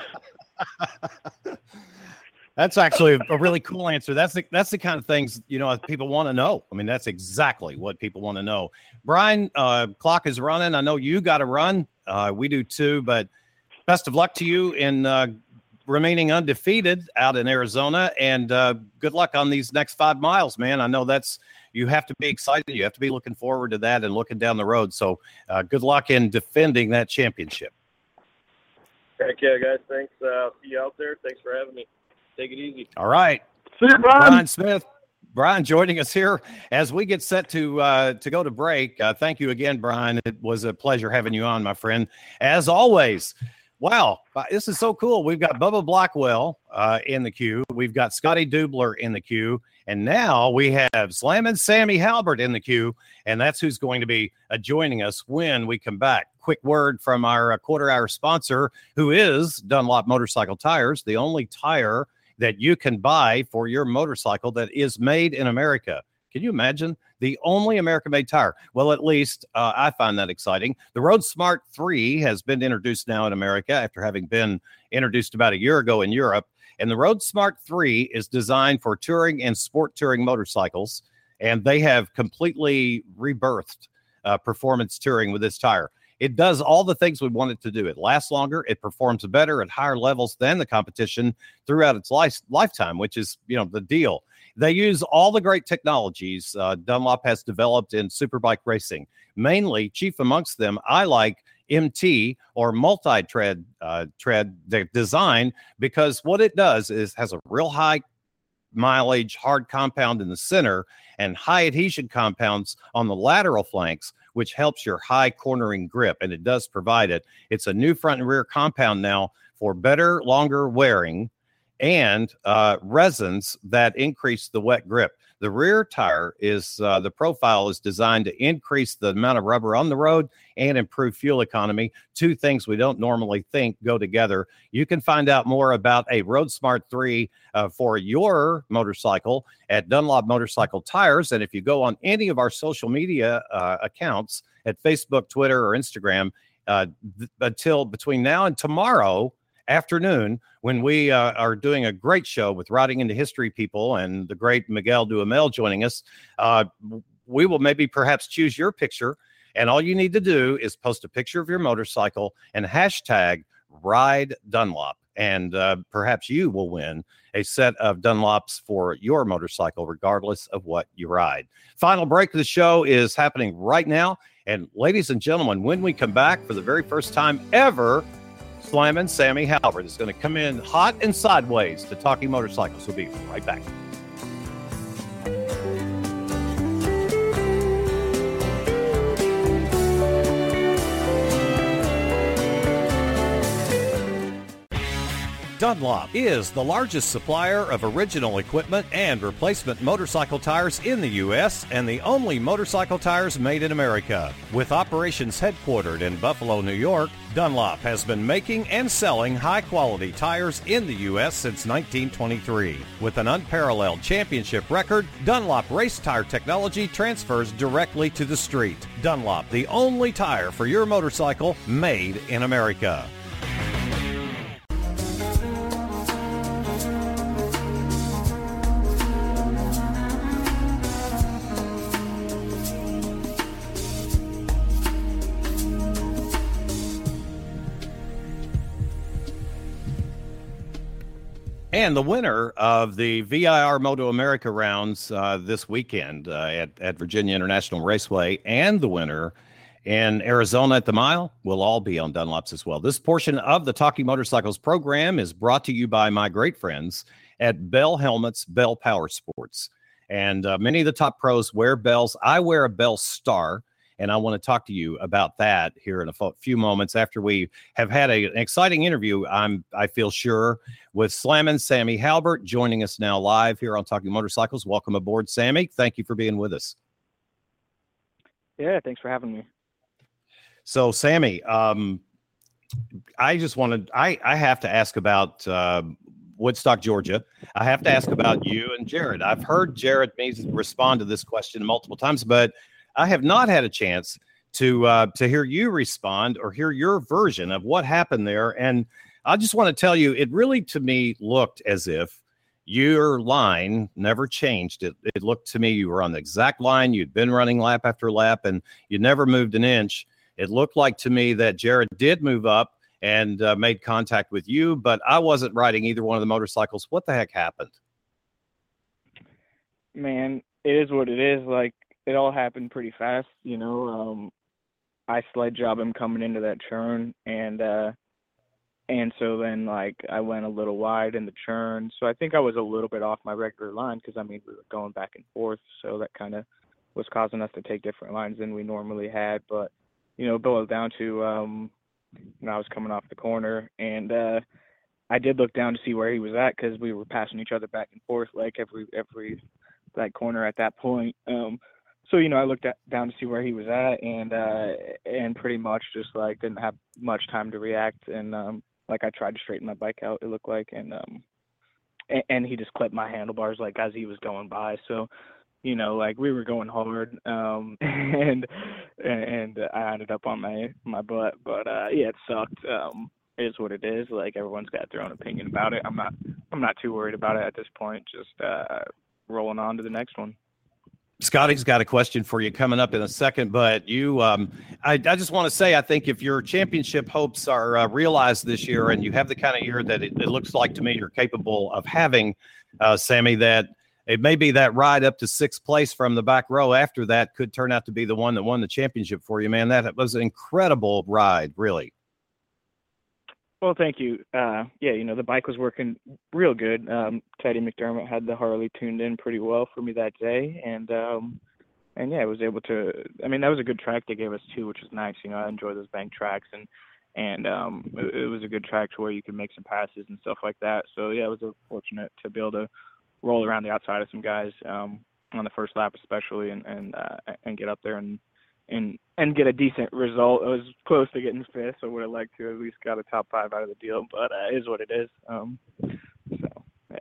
That's actually a really cool answer. That's the, that's the kind of things, you know, people want to know. I mean, that's exactly what people want to know. Brian, uh, clock is running. I know you got to run. Uh, we do too, but best of luck to you in uh, remaining undefeated out in Arizona, and uh, good luck on these next five miles, man. I know that's, you have to be excited. You have to be looking forward to that and looking down the road. So uh, good luck in defending that championship. Heck yeah, guys. Thanks. Uh, see you out there. Thanks for having me. Take it easy. All right. See you, Brian. Brian Smith. Brian joining us here as we get set to uh, to go to break. Uh, thank you again, Brian. It was a pleasure having you on, my friend. As always, wow, this is so cool. We've got Bubba Blackwell uh, in the queue. We've got Scotty Dubler in the queue. And now we have Slammin' Sammy Halbert in the queue. And that's who's going to be uh, joining us when we come back. Quick word from our uh, quarter-hour sponsor, who is Dunlop Motorcycle Tires, the only tire that you can buy for your motorcycle that is made in America. Can you imagine? The only American-made tire. Well, at least uh, I find that exciting. The Road Smart three has been introduced now in America after having been introduced about a year ago in Europe. And the Road Smart three is designed for touring and sport touring motorcycles. And they have completely rebirthed uh, performance touring with this tire. It does all the things we want it to do. It lasts longer. It performs better at higher levels than the competition throughout its life, lifetime, which is, you know, the deal. They use all the great technologies uh, Dunlop has developed in superbike racing. Mainly, chief amongst them, I like M T or multi-tread uh, tread design, because what it does is has a real high mileage hard compound in the center and high adhesion compounds on the lateral flanks, which helps your high cornering grip, and it does provide it. It's a new front and rear compound now for better, longer wearing and uh, resins that increase the wet grip. The rear tire is, uh, the profile is designed to increase the amount of rubber on the road and improve fuel economy. Two things we don't normally think go together. You can find out more about a Road Smart three uh, for your motorcycle at Dunlop Motorcycle Tires. And if you go on any of our social media uh, accounts at Facebook, Twitter, or Instagram, uh, th- until between now and tomorrow afternoon, when we uh, are doing a great show with Riding into History people and the great Miguel Duhamel joining us, uh, we will maybe perhaps choose your picture. And all you need to do is post a picture of your motorcycle and hashtag Ride Dunlop. And uh, perhaps you will win a set of Dunlops for your motorcycle, regardless of what you ride. Final break of the show is happening right now. And ladies and gentlemen, when we come back for the very first time ever, Slammin' Sammy Halbert is going to come in hot and sideways to Talking Motorcycles. We'll be right back. Dunlop is the largest supplier of original equipment and replacement motorcycle tires in the U S and the only motorcycle tires made in America. With operations headquartered in Buffalo, New York, Dunlop has been making and selling high-quality tires in the U S since nineteen twenty-three. With an unparalleled championship record, Dunlop race tire technology transfers directly to the street. Dunlop, the only tire for your motorcycle made in America. And the winner of the V I R Moto America rounds uh, this weekend uh, at, at Virginia International Raceway, and the winner in Arizona at the mile, we'll all be on Dunlops as well. This portion of the Talking Motorcycles program is brought to you by my great friends at Bell Helmets, Bell Power Sports. And uh, many of the top pros wear bells. I wear a Bell Star, and I want to talk to you about that here in a f- few moments after we have had a, an exciting interview, I'm, I feel sure, with Slammin' Sammy Halbert, joining us now live here on Talking Motorcycles. Welcome aboard, Sammy. Thank you for being with us. Yeah, thanks for having me. So, Sammy, um, I just wanted, I, I have to ask about uh, Woodstock, Georgia. I have to ask about you and Jared. I've heard Jared Mees respond to this question multiple times, but I have not had a chance to uh, to hear you respond or hear your version of what happened there. And I just want to tell you, it really, to me, looked as if your line never changed. It, it looked to me you were on the exact line. You'd been running lap after lap, and you never moved an inch. It looked like to me that Jared did move up and uh, made contact with you, but I wasn't riding either one of the motorcycles. What the heck happened? Man, it is what it is. Like, it all happened pretty fast, you know. Um, I sled job him coming into that churn, and uh, and so then, like, I went a little wide in the churn. So I think I was a little bit off my regular line because, I mean, we were going back and forth, so that kind of was causing us to take different lines than we normally had. But you know, boiled down to, um, you know, I was coming off the corner, and uh, I did look down to see where he was at because we were passing each other back and forth like every every like corner at that point. Um, so you know, I looked at, down to see where he was at, and uh, and pretty much just like didn't have much time to react, and um, like I tried to straighten my bike out, it looked like, and um, and, and he just clipped my handlebars like as he was going by. So you know, like we were going hard, um, and and I ended up on my my butt. But uh, yeah, it sucked. Um, it is what it is. Like everyone's got their own opinion about it. I'm not I'm not too worried about it at this point. Just uh, rolling on to the next one. Scotty's got a question for you coming up in a second, but you, um, I, I just want to say, I think if your championship hopes are uh, realized this year, and you have the kind of year that it, it looks like to me you're capable of having, uh, Sammy, that it may be that ride up to sixth place from the back row after that could turn out to be the one that won the championship for you, man. That was an incredible ride, really. Well, thank you. Uh, yeah, you know, the bike was working real good. Um, Teddy McDermott had the Harley tuned in pretty well for me that day. And, um, and yeah, I was able to, I mean, that was a good track they gave us too, which was nice. You know, I enjoy those bank tracks, and, and um, it, it was a good track to where you could make some passes and stuff like that. So yeah, it was fortunate to be able to roll around the outside of some guys um, on the first lap especially, and and, uh, and get up there and, and and get a decent result. I was close to getting fifth, so I would have liked to at least got a top five out of the deal, but uh, it is what it is. Um, so, yeah.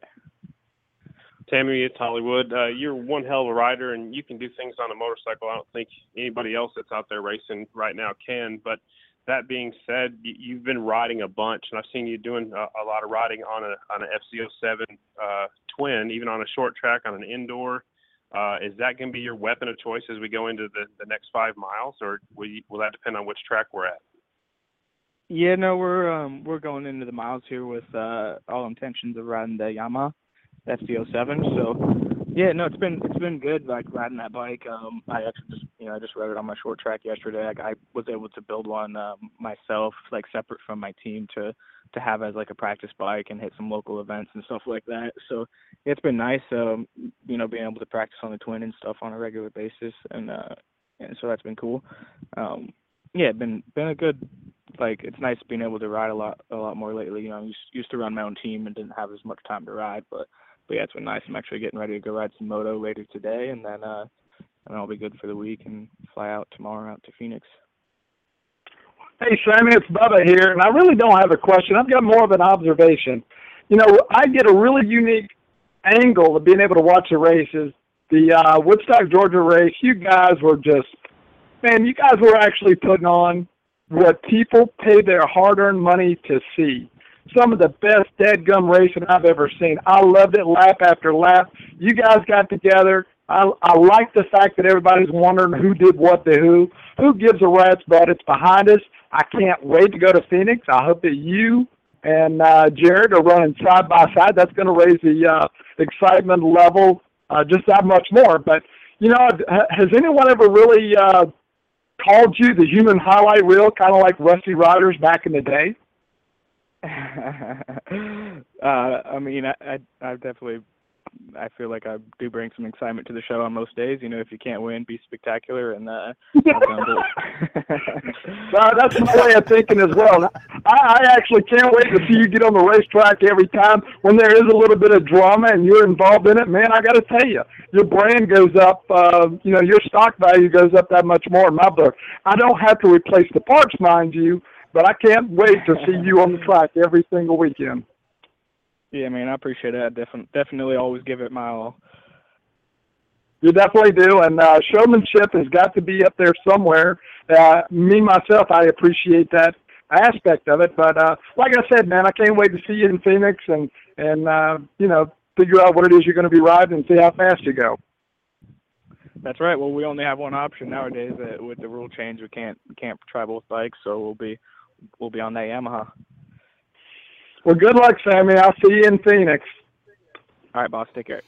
Tammy, it's Hollywood. Uh, you're one hell of a rider, and you can do things on a motorcycle I don't think anybody else that's out there racing right now can. But that being said, you've been riding a bunch, and I've seen you doing a, a lot of riding on a on an F C oh seven uh, twin, even on a short track, on an indoor. Uh, is that going to be your weapon of choice as we go into the, the next five miles, or will, you, will that depend on which track we're at? Yeah, no, we're um, we're going into the miles here with uh, all intentions of riding the Yamaha F C oh seven. So yeah, no, it's been it's been good, like riding that bike. Um, I actually just you know I just rode it on my short track yesterday. Like, I was able to build one um, myself, like separate from my team, to to have as like a practice bike and hit some local events and stuff like that. So it's been nice, um, you know, being able to practice on the twin and stuff on a regular basis, and uh, and so that's been cool. Um, yeah, been been a good, like, it's nice being able to ride a lot a lot more lately. You know, I used, used to run my own team and didn't have as much time to ride, but but yeah, it's been nice. I'm actually getting ready to go ride some moto later today, and then uh, and I'll be good for the week and fly out tomorrow out to Phoenix. Hey, Sammy, it's Bubba here, and I really don't have a question. I've got more of an observation. You know, I get a really unique angle of being able to watch the races. The uh, Woodstock, Georgia race, you guys were just, man, you guys were actually putting on what people pay their hard-earned money to see. Some of the best dead-gum racing I've ever seen. I loved it lap after lap. You guys got together. I, I like the fact that everybody's wondering who did what to who. Who gives a rat's butt? It's behind us. I can't wait to go to Phoenix. I hope that you and uh, Jared are running side by side. That's going to raise the uh, excitement level uh, just that much more. But, you know, has anyone ever really uh, called you the human highlight reel, kind of like Rusty Rogers back in the day? uh, I mean, I, I, I definitely, I feel like I do bring some excitement to the show on most days. You know, if you can't win, be spectacular, and uh, well, that's my way of thinking as well. I, I actually can't wait to see you get on the racetrack every time when there is a little bit of drama and you're involved in it. Man, I got to tell you, your brand goes up. Uh, you know, your stock value goes up that much more in my book. I don't have to replace the parts, mind you, but I can't wait to see you on the track every single weekend. Yeah, man, I appreciate it. I definitely, definitely always give it my all. You definitely do, and uh, showmanship has got to be up there somewhere. Uh, me, myself, I appreciate that aspect of it, but uh, like I said, man, I can't wait to see you in Phoenix and, and uh, you know, figure out what it is you're going to be riding and see how fast you go. That's right. Well, we only have one option nowadays. Uh, with the rule change, we can't we can't try both bikes, so we'll be we'll be on that Yamaha. Well, good luck, Sammy. I'll see you in Phoenix. All right, boss. Take care.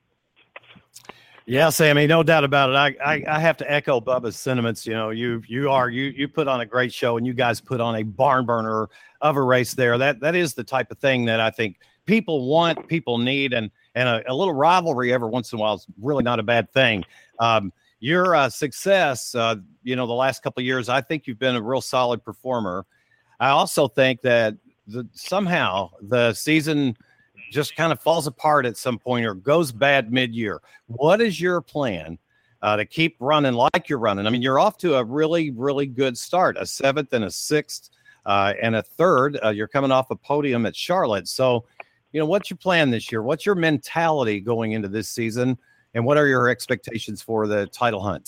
Yeah, Sammy, no doubt about it. I, I, I have to echo Bubba's sentiments. You know, you you are you you put on a great show, and you guys put on a barn burner of a race there. That that is the type of thing that I think people want, people need, and and a, a little rivalry every once in a while is really not a bad thing. Um, your uh, success, uh, you know, the last couple of years, I think you've been a real solid performer. I also think that the, somehow the season just kind of falls apart at some point or goes bad mid-year. What is your plan uh, to keep running like you're running? I mean, you're off to a really, really good start, a seventh and a sixth uh, and a third. Uh, you're coming off a podium at Charlotte. So, you know, what's your plan this year? What's your mentality going into this season? And what are your expectations for the title hunt?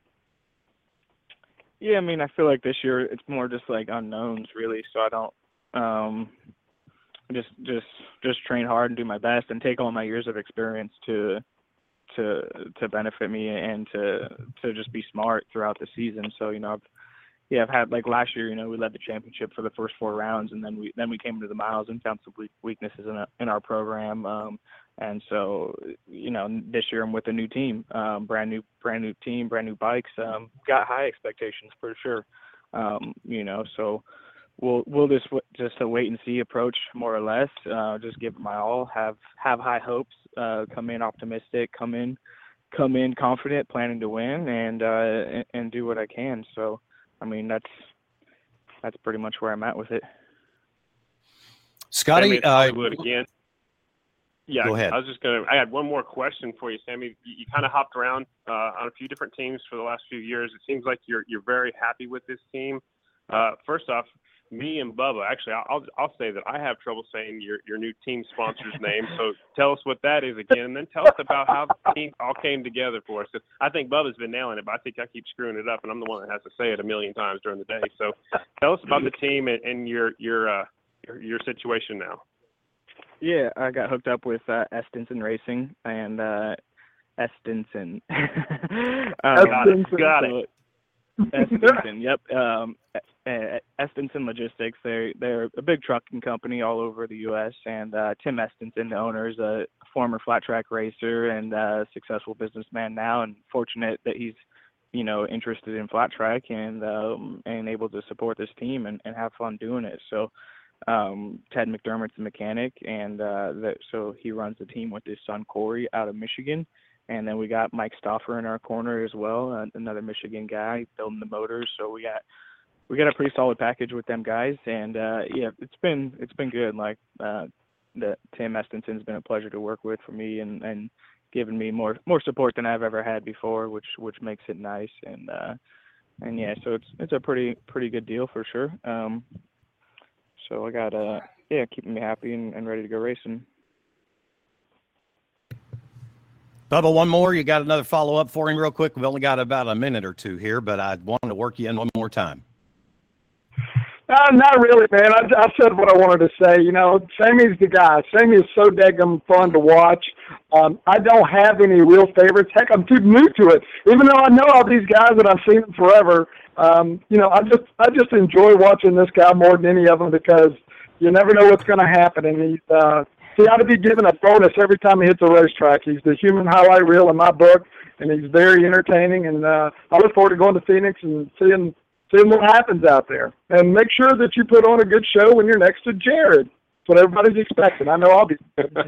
Yeah, I mean, I feel like this year it's more just like unknowns, really. So I don't um, just just just train hard and do my best and take all my years of experience to to to benefit me and to to just be smart throughout the season. So you know, I've, yeah, I've had like last year. You know, we led the championship for the first four rounds, and then we then we came into the miles and found some weaknesses in a, in our program. Um, And so, you know, this year I'm with a new team, um, brand new, brand new team, brand new bikes. Um, got high expectations for sure. Um, you know, so we'll we'll just just a wait and see approach more or less. Uh, just give it my all. Have have high hopes. Uh, come in optimistic. Come in, come in confident, planning to win, and uh, and, and do what I can. So, I mean, that's that's pretty much where I'm at with it. Scotty, uh, Hollywood again. Yeah, Go ahead. I was just going to – I had one more question for you, Sammy. You, you kind of hopped around uh, on a few different teams for the last few years. It seems like you're you're very happy with this team. Uh, first off, me and Bubba – actually, I'll I'll say that I have trouble saying your, your new team sponsor's name. So tell us what that is again, and then tell us about how the team all came together for us. I think Bubba's been nailing it, but I think I keep screwing it up, and I'm the one that has to say it a million times during the day. So tell us about the team and, and your, your, uh, your, your situation now. Yeah, I got hooked up with uh, Estenson Racing and uh, Estenson. um, got it. Got it. Estenson, yep. Um, Estenson Logistics. They're they're a big trucking company all over the U S And uh, Tim Estenson, the owner, is a former flat track racer and uh, successful businessman now, and fortunate that he's you know interested in flat track and um, and able to support this team and, and have fun doing it. So. Um, Ted McDermott's a mechanic, and uh, that, so he runs the team with his son Corey out of Michigan. And then we got Mike Stauffer in our corner as well, uh, another Michigan guy building the motors. So we got we got a pretty solid package with them guys, and uh, yeah, it's been it's been good. Like uh, the Tim Estenson's been a pleasure to work with for me, and, and giving me more more support than I've ever had before, which which makes it nice. And uh, and yeah, so it's it's a pretty pretty good deal for sure. Um, So I got, uh, yeah, keeping me happy and, and ready to go racing. Bubba, one more. You got another follow-up for him real quick? We've only got about a minute or two here, but I wanted to work you in one more time. Uh, not really, man. I, I said what I wanted to say. You know, Sammy's the guy. Sammy is so daggum fun to watch. Um, I don't have any real favorites. Heck, I'm too new to it. Even though I know all these guys that I've seen forever, um, you know, I just I just enjoy watching this guy more than any of them because you never know what's going to happen. And he's uh, he ought to be given a bonus every time he hits a racetrack. He's the human highlight reel in my book, and he's very entertaining. And uh, I look forward to going to Phoenix and seeing seeing what happens out there. And make sure that you put on a good show when you're next to Jared. That's what everybody's expecting. I know I'll be.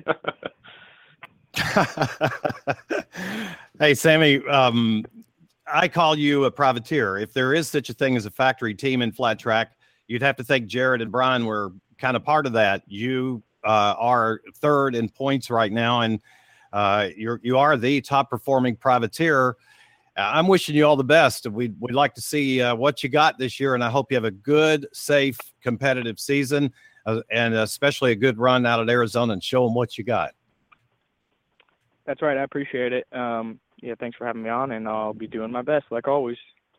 Hey, Sammy, um, I call you a privateer. If there is such a thing as a factory team in flat track, you'd have to think Jared and Brian were kind of part of that. You uh, are third in points right now, and uh, you're you are the top performing privateer. I'm wishing you all the best. We'd, we'd like to see uh, what you got this year, and I hope you have a good, safe, competitive season, uh, and especially a good run out at Arizona and show them what you got. That's right. I appreciate it. Um, yeah, thanks for having me on, and I'll be doing my best, like always.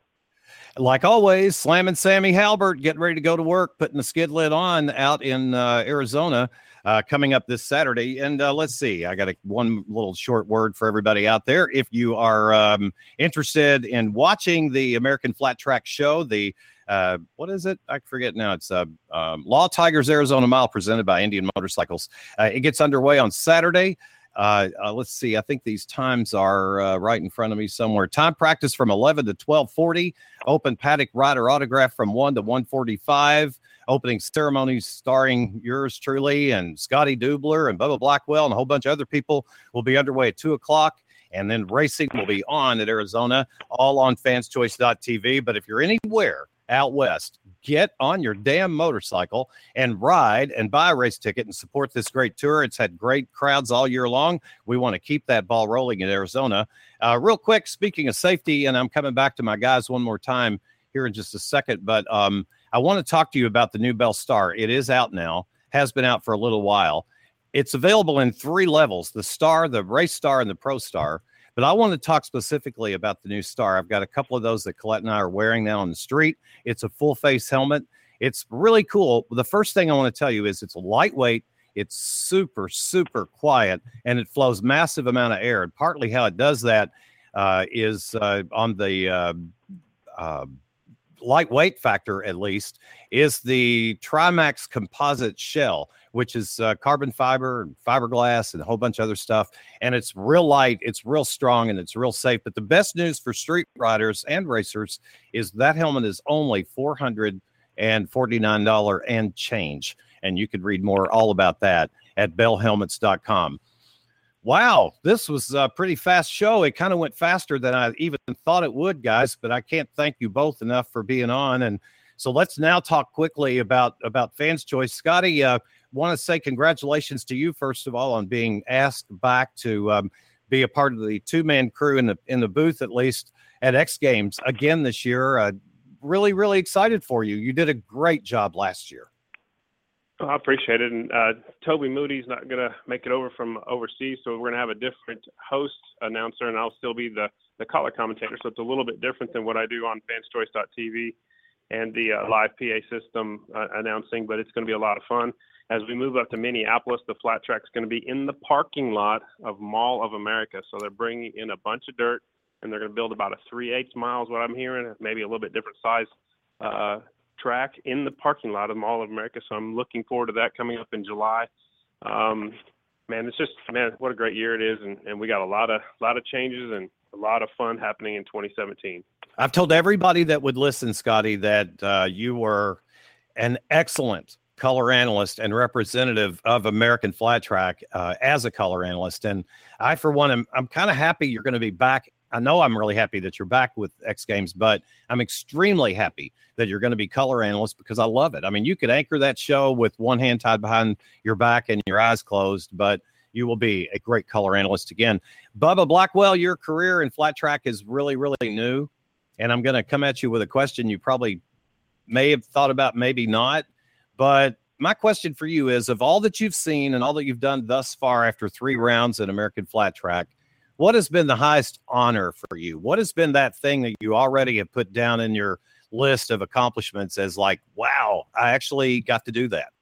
Like always, slamming Sammy Halbert, getting ready to go to work, putting the skid lid on out in uh, Arizona, uh, coming up this Saturday. And uh, let's see, I got a, one little short word for everybody out there. If you are um, interested in watching the American Flat Track Show, the uh, what is it? I forget now. It's uh, um, Law Tigers Arizona Mile presented by Indian Motorcycles. Uh, it gets underway on Saturday. Uh, uh, let's see. I think these times are uh, right in front of me somewhere. Time practice from eleven to twelve forty. Open paddock rider autograph from one to one forty-five. Opening ceremonies starring yours truly and Scotty Dubler and Bubba Blackwell and a whole bunch of other people will be underway at two o'clock. And then racing will be on at Arizona, all on fans choice dot t v. But if you're anywhere out west, get on your damn motorcycle and ride and buy a race ticket and support this great tour. It's had great crowds all year long. We want to keep that ball rolling in Arizona. Uh, real quick, speaking of safety, and I'm coming back to my guys one more time here in just a second, but um, I want to talk to you about the new Bell Star. It is out now, has been out for a little while. It's available in three levels, the Star, the Race Star, and the Pro Star. But I want to talk specifically about the new Star. I've got a couple of those that Colette and I are wearing now on the street. It's a full face helmet. It's really cool. The first thing I want to tell you is it's lightweight. It's super, super quiet, and it flows massive amount of air. And partly how it does that uh, is uh, on the uh, uh, lightweight factor, at least, is the Trimax composite shell, which is uh, carbon fiber and fiberglass and a whole bunch of other stuff. And it's real light, it's real strong, and it's real safe. But the best news for street riders and racers is that helmet is only four hundred forty-nine dollars and change. And you could read more all about that at bell helmets dot com. Wow, this was a pretty fast show. It kind of went faster than I even thought it would, guys, but I can't thank you both enough for being on. And so let's now talk quickly about, about Fans Choice. Scotty, uh, want to say congratulations to you, first of all, on being asked back to um, be a part of the two-man crew in the in the booth, at least, at X Games again this year. Uh, really, really excited for you. You did a great job last year. Oh, I appreciate it. And uh, Toby Moody's not going to make it over from overseas, so we're going to have a different host announcer, and I'll still be the, the color commentator. So it's a little bit different than what I do on fans choice dot t v and the uh, live P A system uh, announcing, but it's going to be a lot of fun. As we move up to Minneapolis, the flat track's going to be in the parking lot of Mall of America. So they're bringing in a bunch of dirt, and they're going to build about a three-eighths miles, what I'm hearing, maybe a little bit different size uh track in the parking lot of Mall of America. So I'm looking forward to that coming up in July. Um, man, it's just, man, what a great year it is. And, and we got a lot of, lot of changes and a lot of fun happening in twenty seventeen. I've told everybody that would listen, Scotty, that uh, you were an excellent color analyst and representative of American Flat Track uh, as a color analyst. And I, for one, am I'm kind of happy you're going to be back. I know I'm really happy that you're back with X Games, but I'm extremely happy that you're going to be color analyst because I love it. I mean, you could anchor that show with one hand tied behind your back and your eyes closed, but you will be a great color analyst again. Bubba Blackwell, your career in flat track is really, really new. And I'm going to come at you with a question you probably may have thought about, maybe not. But my question for you is, of all that you've seen and all that you've done thus far after three rounds in American Flat Track, what has been the highest honor for you? What has been that thing that you already have put down in your list of accomplishments as like, wow, I actually got to do that?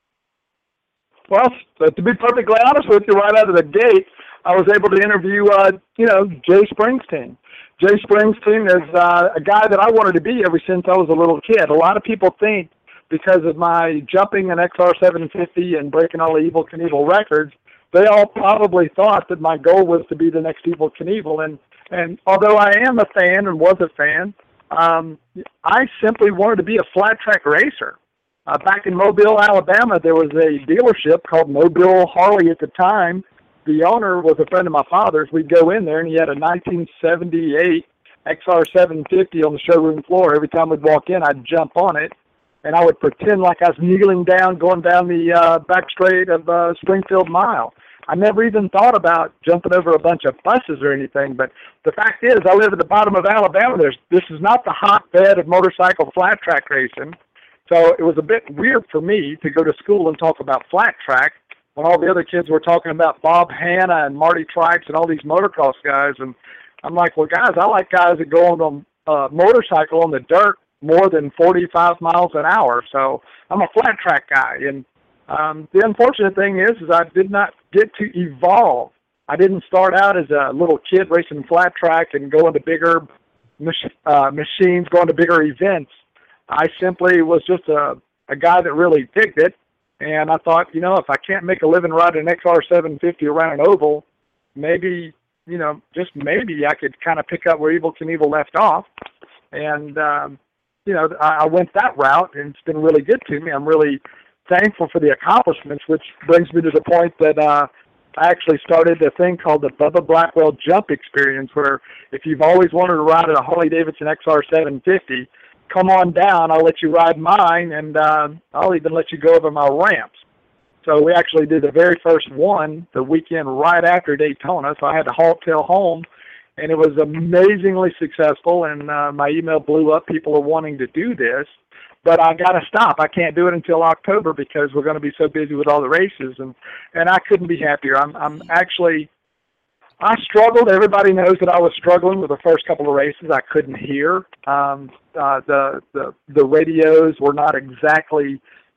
Well, to be perfectly honest with you, right out of the gate, I was able to interview, uh, you know, Jay Springsteen. Jay Springsteen is uh, a guy that I wanted to be ever since I was a little kid. A lot of people think because of my jumping an X R seven fifty and breaking all the Evel Knievel records they all probably thought that my goal was to be the next Evel Knievel. And, and although I am a fan and was a fan, um, I simply wanted to be a flat track racer. Uh, back in Mobile, Alabama, there was a dealership called Mobile Harley at the time. The owner was a friend of my father's. We'd go in there, and he had a nineteen seventy-eight X R seven fifty on the showroom floor. Every time we'd walk in, I'd jump on it, and I would pretend like I was kneeling down, going down the uh, back straight of uh, Springfield Mile. I never even thought about jumping over a bunch of buses or anything, but the fact is, I live at the bottom of Alabama. There's, this is not the hotbed of motorcycle flat track racing, so it was a bit weird for me to go to school and talk about flat track when all the other kids were talking about Bob Hanna and Marty Trikes and all these motocross guys. And I'm like, well, guys, I like guys that go on a uh, motorcycle on the dirt more than forty-five miles an hour, so I'm a flat track guy. And um, the unfortunate thing is, is I did not get to evolve. I didn't start out as a little kid racing flat track and going to bigger mach- uh, machines, going to bigger events. I simply was just a, a guy that really digged it, and I thought, you know, if I can't make a living riding an X R seven fifty around an oval, maybe, you know, just maybe I could kind of pick up where Evel Knievel left off. And, um, you know, I, I went that route, and it's been really good to me. I'm really thankful for the accomplishments, which brings me to the point that uh, I actually started a thing called the Bubba Blackwell Jump Experience, where if you've always wanted to ride a Harley-Davidson X R seven fifty, come on down, I'll let you ride mine, and uh, I'll even let you go over my ramps. So we actually did the very first one the weekend right after Daytona, so I had to halt till home, and it was amazingly successful, and uh, my email blew up. People are wanting to do this, but I got to stop. I can't do it until October because we're going to be so busy with all the races, and, and I couldn't be happier. I'm, I'm actually, I struggled. Everybody knows that I was struggling with the first couple of races. I couldn't hear. Um, uh, the, the, the radios were not exactly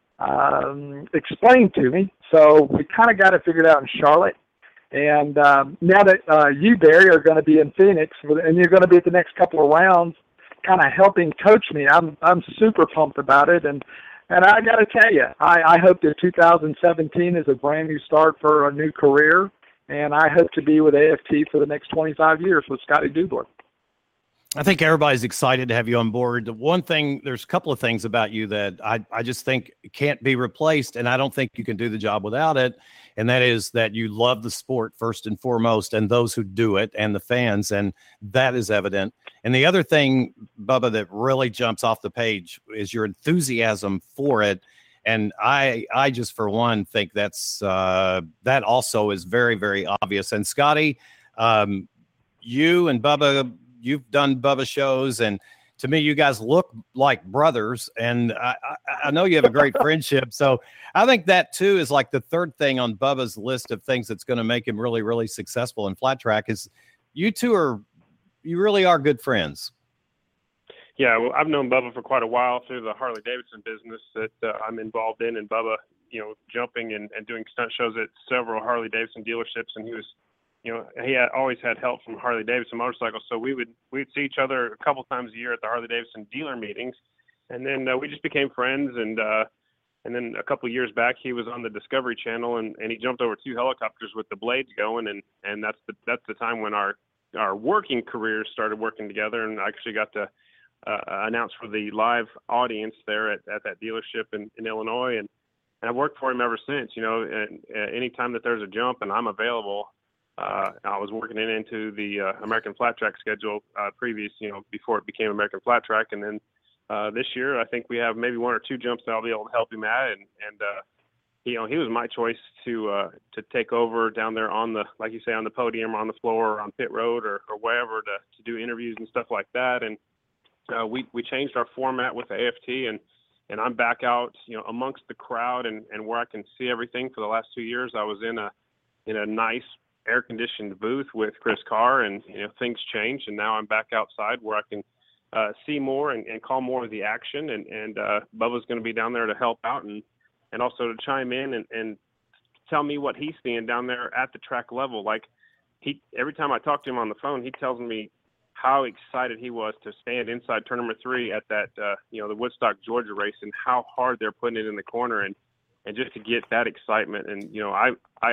um, explained to me, so we kind of got it figured out in Charlotte. And um, now that uh, you, Barry, are going to be in Phoenix, and you're going to be at the next couple of rounds, kind of helping coach me, I'm I'm super pumped about it. And and I got to tell you, I, I hope that two thousand seventeen is a brand new start for a new career, and I hope to be with A F T for the next twenty-five years with Scotty Dubler. I think everybody's excited to have you on board. One thing, there's a couple of things about you that I, I just think can't be replaced, and I don't think you can do the job without it. And that is that you love the sport first and foremost, and those who do it and the fans, and that is evident. And the other thing, Bubba, that really jumps off the page is your enthusiasm for it. And I, I just, for one, think that's uh, that also is very, very obvious. And Scotty, um, you and Bubba, you've done Bubba shows, and to me, you guys look like brothers, and I, I, I know you have a great friendship. So I think that, too, is like the third thing on Bubba's list of things that's going to make him really, really successful in flat track is you two are, you really are good friends. Yeah, well, I've known Bubba for quite a while through the Harley-Davidson business that uh, I'm involved in, and Bubba, you know, jumping and, and doing stunt shows at several Harley-Davidson dealerships, and he was, you know, he had always had help from Harley-Davidson motorcycles, so we would we'd see each other a couple times a year at the Harley-Davidson dealer meetings, and then uh, we just became friends. And uh, and then a couple of years back, he was on the Discovery Channel, and, and he jumped over two helicopters with the blades going, and, and that's the that's the time when our our working careers started working together, and I actually got to uh, announce for the live audience there at, at that dealership in, in Illinois, and, and I've worked for him ever since. You know, and uh, anytime that there's a jump and I'm available. Uh, I was working it into the uh, American Flat Track schedule uh, previous, you know, before it became American Flat Track. And then uh, this year, I think we have maybe one or two jumps that I'll be able to help him at. And, and uh, you know, he was my choice to uh, to take over down there on the, like you say, on the podium, or on the floor, or on pit road, or, or wherever to, to do interviews and stuff like that. And uh, we, we changed our format with the A F T, and, and I'm back out, you know, amongst the crowd and, and where I can see everything. For the last two years, I was in a in a nice air-conditioned booth with Chris Carr, and you know, things changed, and now I'm back outside where I can uh, see more and, and call more of the action. And, and uh, Bubba's going to be down there to help out, and and also to chime in and, and tell me what he's seeing down there at the track level. Like, he every time I talk to him on the phone, he tells me how excited he was to stand inside turn number three at that uh, you know, the Woodstock, Georgia race, and how hard they're putting it in the corner, and and just to get that excitement. And you know, I I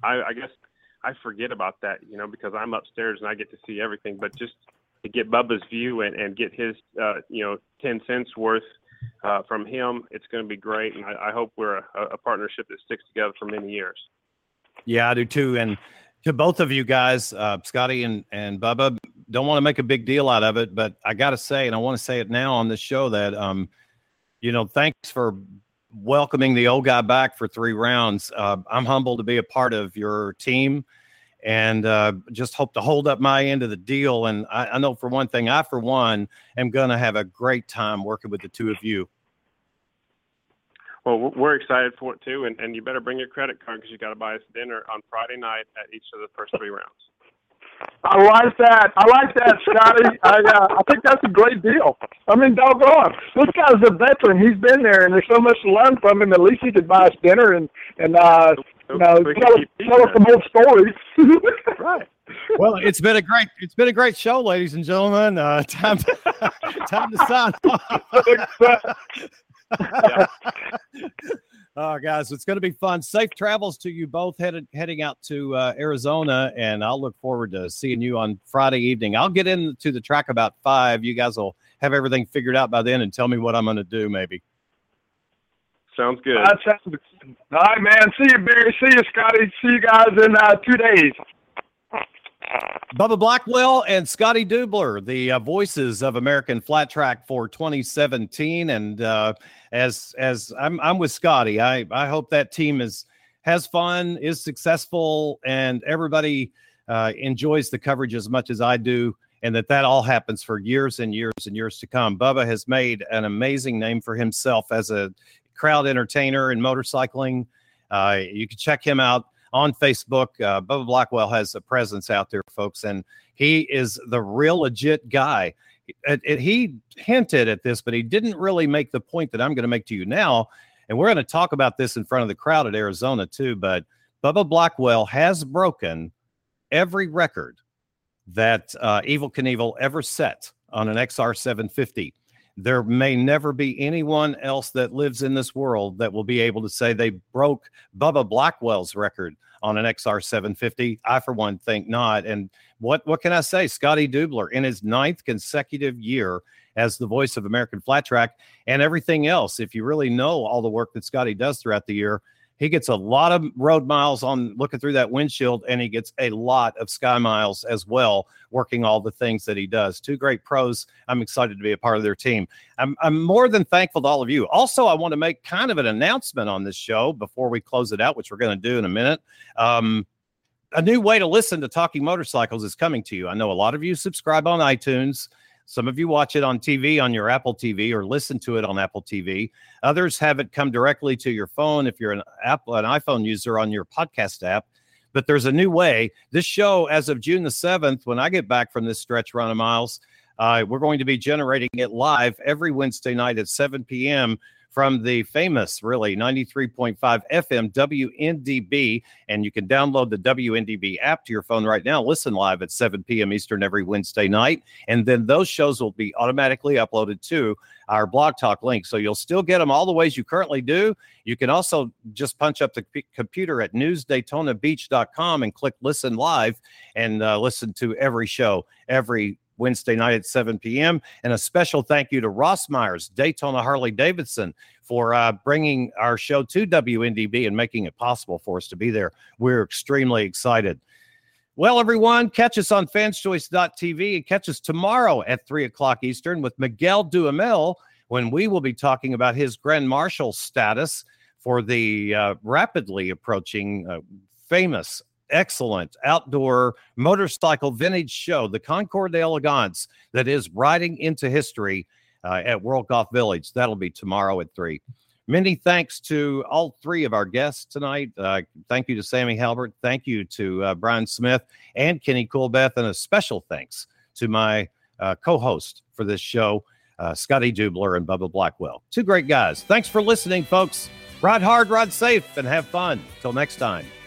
I, I guess I forget about that, you know, because I'm upstairs and I get to see everything. But just to get Bubba's view and, and get his, uh, you know, ten cents worth uh, from him, it's going to be great. And I, I hope we're a, a partnership that sticks together for many years. Yeah, I do too. And to both of you guys, uh, Scotty and, and Bubba, don't want to make a big deal out of it, but I got to say, and I want to say it now on this show, that, um, you know, thanks for welcoming the old guy back for three rounds. Uh, I'm humbled to be a part of your team, and uh, just hope to hold up my end of the deal. And I, I know for one thing, I, for one, am going to have a great time working with the two of you. Well, we're excited for it too, and, and you better bring your credit card because you got to buy us dinner on Friday night at each of the first three rounds. I like that. I like that, Scotty. I uh, I think that's a great deal. I mean, doggone, this guy's a veteran. He's been there, and there's so much to learn from him. At least he could buy us dinner and and uh, you know tell us, tell us some old stories. Right. Well, it's been a great it's been a great show, ladies and gentlemen. Uh, time to, time to sign off. Yeah. Oh, guys, it's going to be fun. Safe travels to you both headed heading out to uh, Arizona, and I'll look forward to seeing you on Friday evening. I'll get into the track about five. You guys will have everything figured out by then and tell me what I'm going to do, maybe. Sounds good. That sounds good. All right, man. See you, Barry. See you, Scotty. See you guys in uh, two days. Bubba Blackwell and Scotty Dubler, the uh, voices of American Flat Track for twenty seventeen. And uh, as as I'm I'm with Scotty, I I hope that team is has fun, is successful, and everybody uh, enjoys the coverage as much as I do, and that that all happens for years and years and years to come. Bubba has made an amazing name for himself as a crowd entertainer in motorcycling. Uh, you can check him out on Facebook. uh, Bubba Blackwell has a presence out there, folks, and he is the real legit guy. It, it, he hinted at this, but he didn't really make the point that I'm going to make to you now, and we're going to talk about this in front of the crowd at Arizona too, but Bubba Blackwell has broken every record that uh, Evel Knievel ever set on an X R seven fifty. There may never be anyone else that lives in this world that will be able to say they broke Bubba Blackwell's record on an X R seven fifty. I, for one, think not. And what, what can I say? Scotty Dubler, in his ninth consecutive year as the voice of American Flat Track and everything else, if you really know all the work that Scotty does throughout the year, he gets a lot of road miles on looking through that windshield, and he gets a lot of sky miles as well, working all the things that he does. Two great pros. I'm excited to be a part of their team. I'm, I'm more than thankful to all of you. Also, I want to make kind of an announcement on this show before we close it out, which we're going to do in a minute. Um, a new way to listen to Talking Motorcycles is coming to you. I know a lot of you subscribe on iTunes. Some of you watch it on T V on your Apple T V or listen to it on Apple T V. Others have it come directly to your phone if you're an Apple, an iPhone user, on your podcast app. But there's a new way. This show, as of June the seventh, when I get back from this stretch run of miles, uh, we're going to be generating it live every Wednesday night at seven p.m. from the famous, really, ninety-three point five F M W N D B. And you can download the W N D B app to your phone right now. Listen live at seven p.m. Eastern every Wednesday night. And then those shows will be automatically uploaded to our Blog Talk link. So you'll still get them all the ways you currently do. You can also just punch up the p- computer at news daytona beach dot com and click listen live and uh, listen to every show every Wednesday night at seven p.m. And a special thank you to Ross Myers, Daytona Harley-Davidson, for uh, bringing our show to W N D B and making it possible for us to be there. We're extremely excited. Well, everyone, catch us on fans choice dot t v and catch us tomorrow at three o'clock Eastern with Miguel Duhamel, when we will be talking about his Grand Marshal status for the uh, rapidly approaching uh, famous excellent outdoor motorcycle vintage show, the Concours d'Elegance, that is riding into history uh, at World Golf Village. That'll be tomorrow at three. Many thanks to all three of our guests tonight. Uh, thank you to Sammy Halbert. Thank you to uh, Brian Smith and Kenny Coolbeth. And a special thanks to my uh, co-host for this show, uh, Scotty Dubler and Bubba Blackwell. Two great guys. Thanks for listening, folks. Ride hard, ride safe, and have fun. Till next time.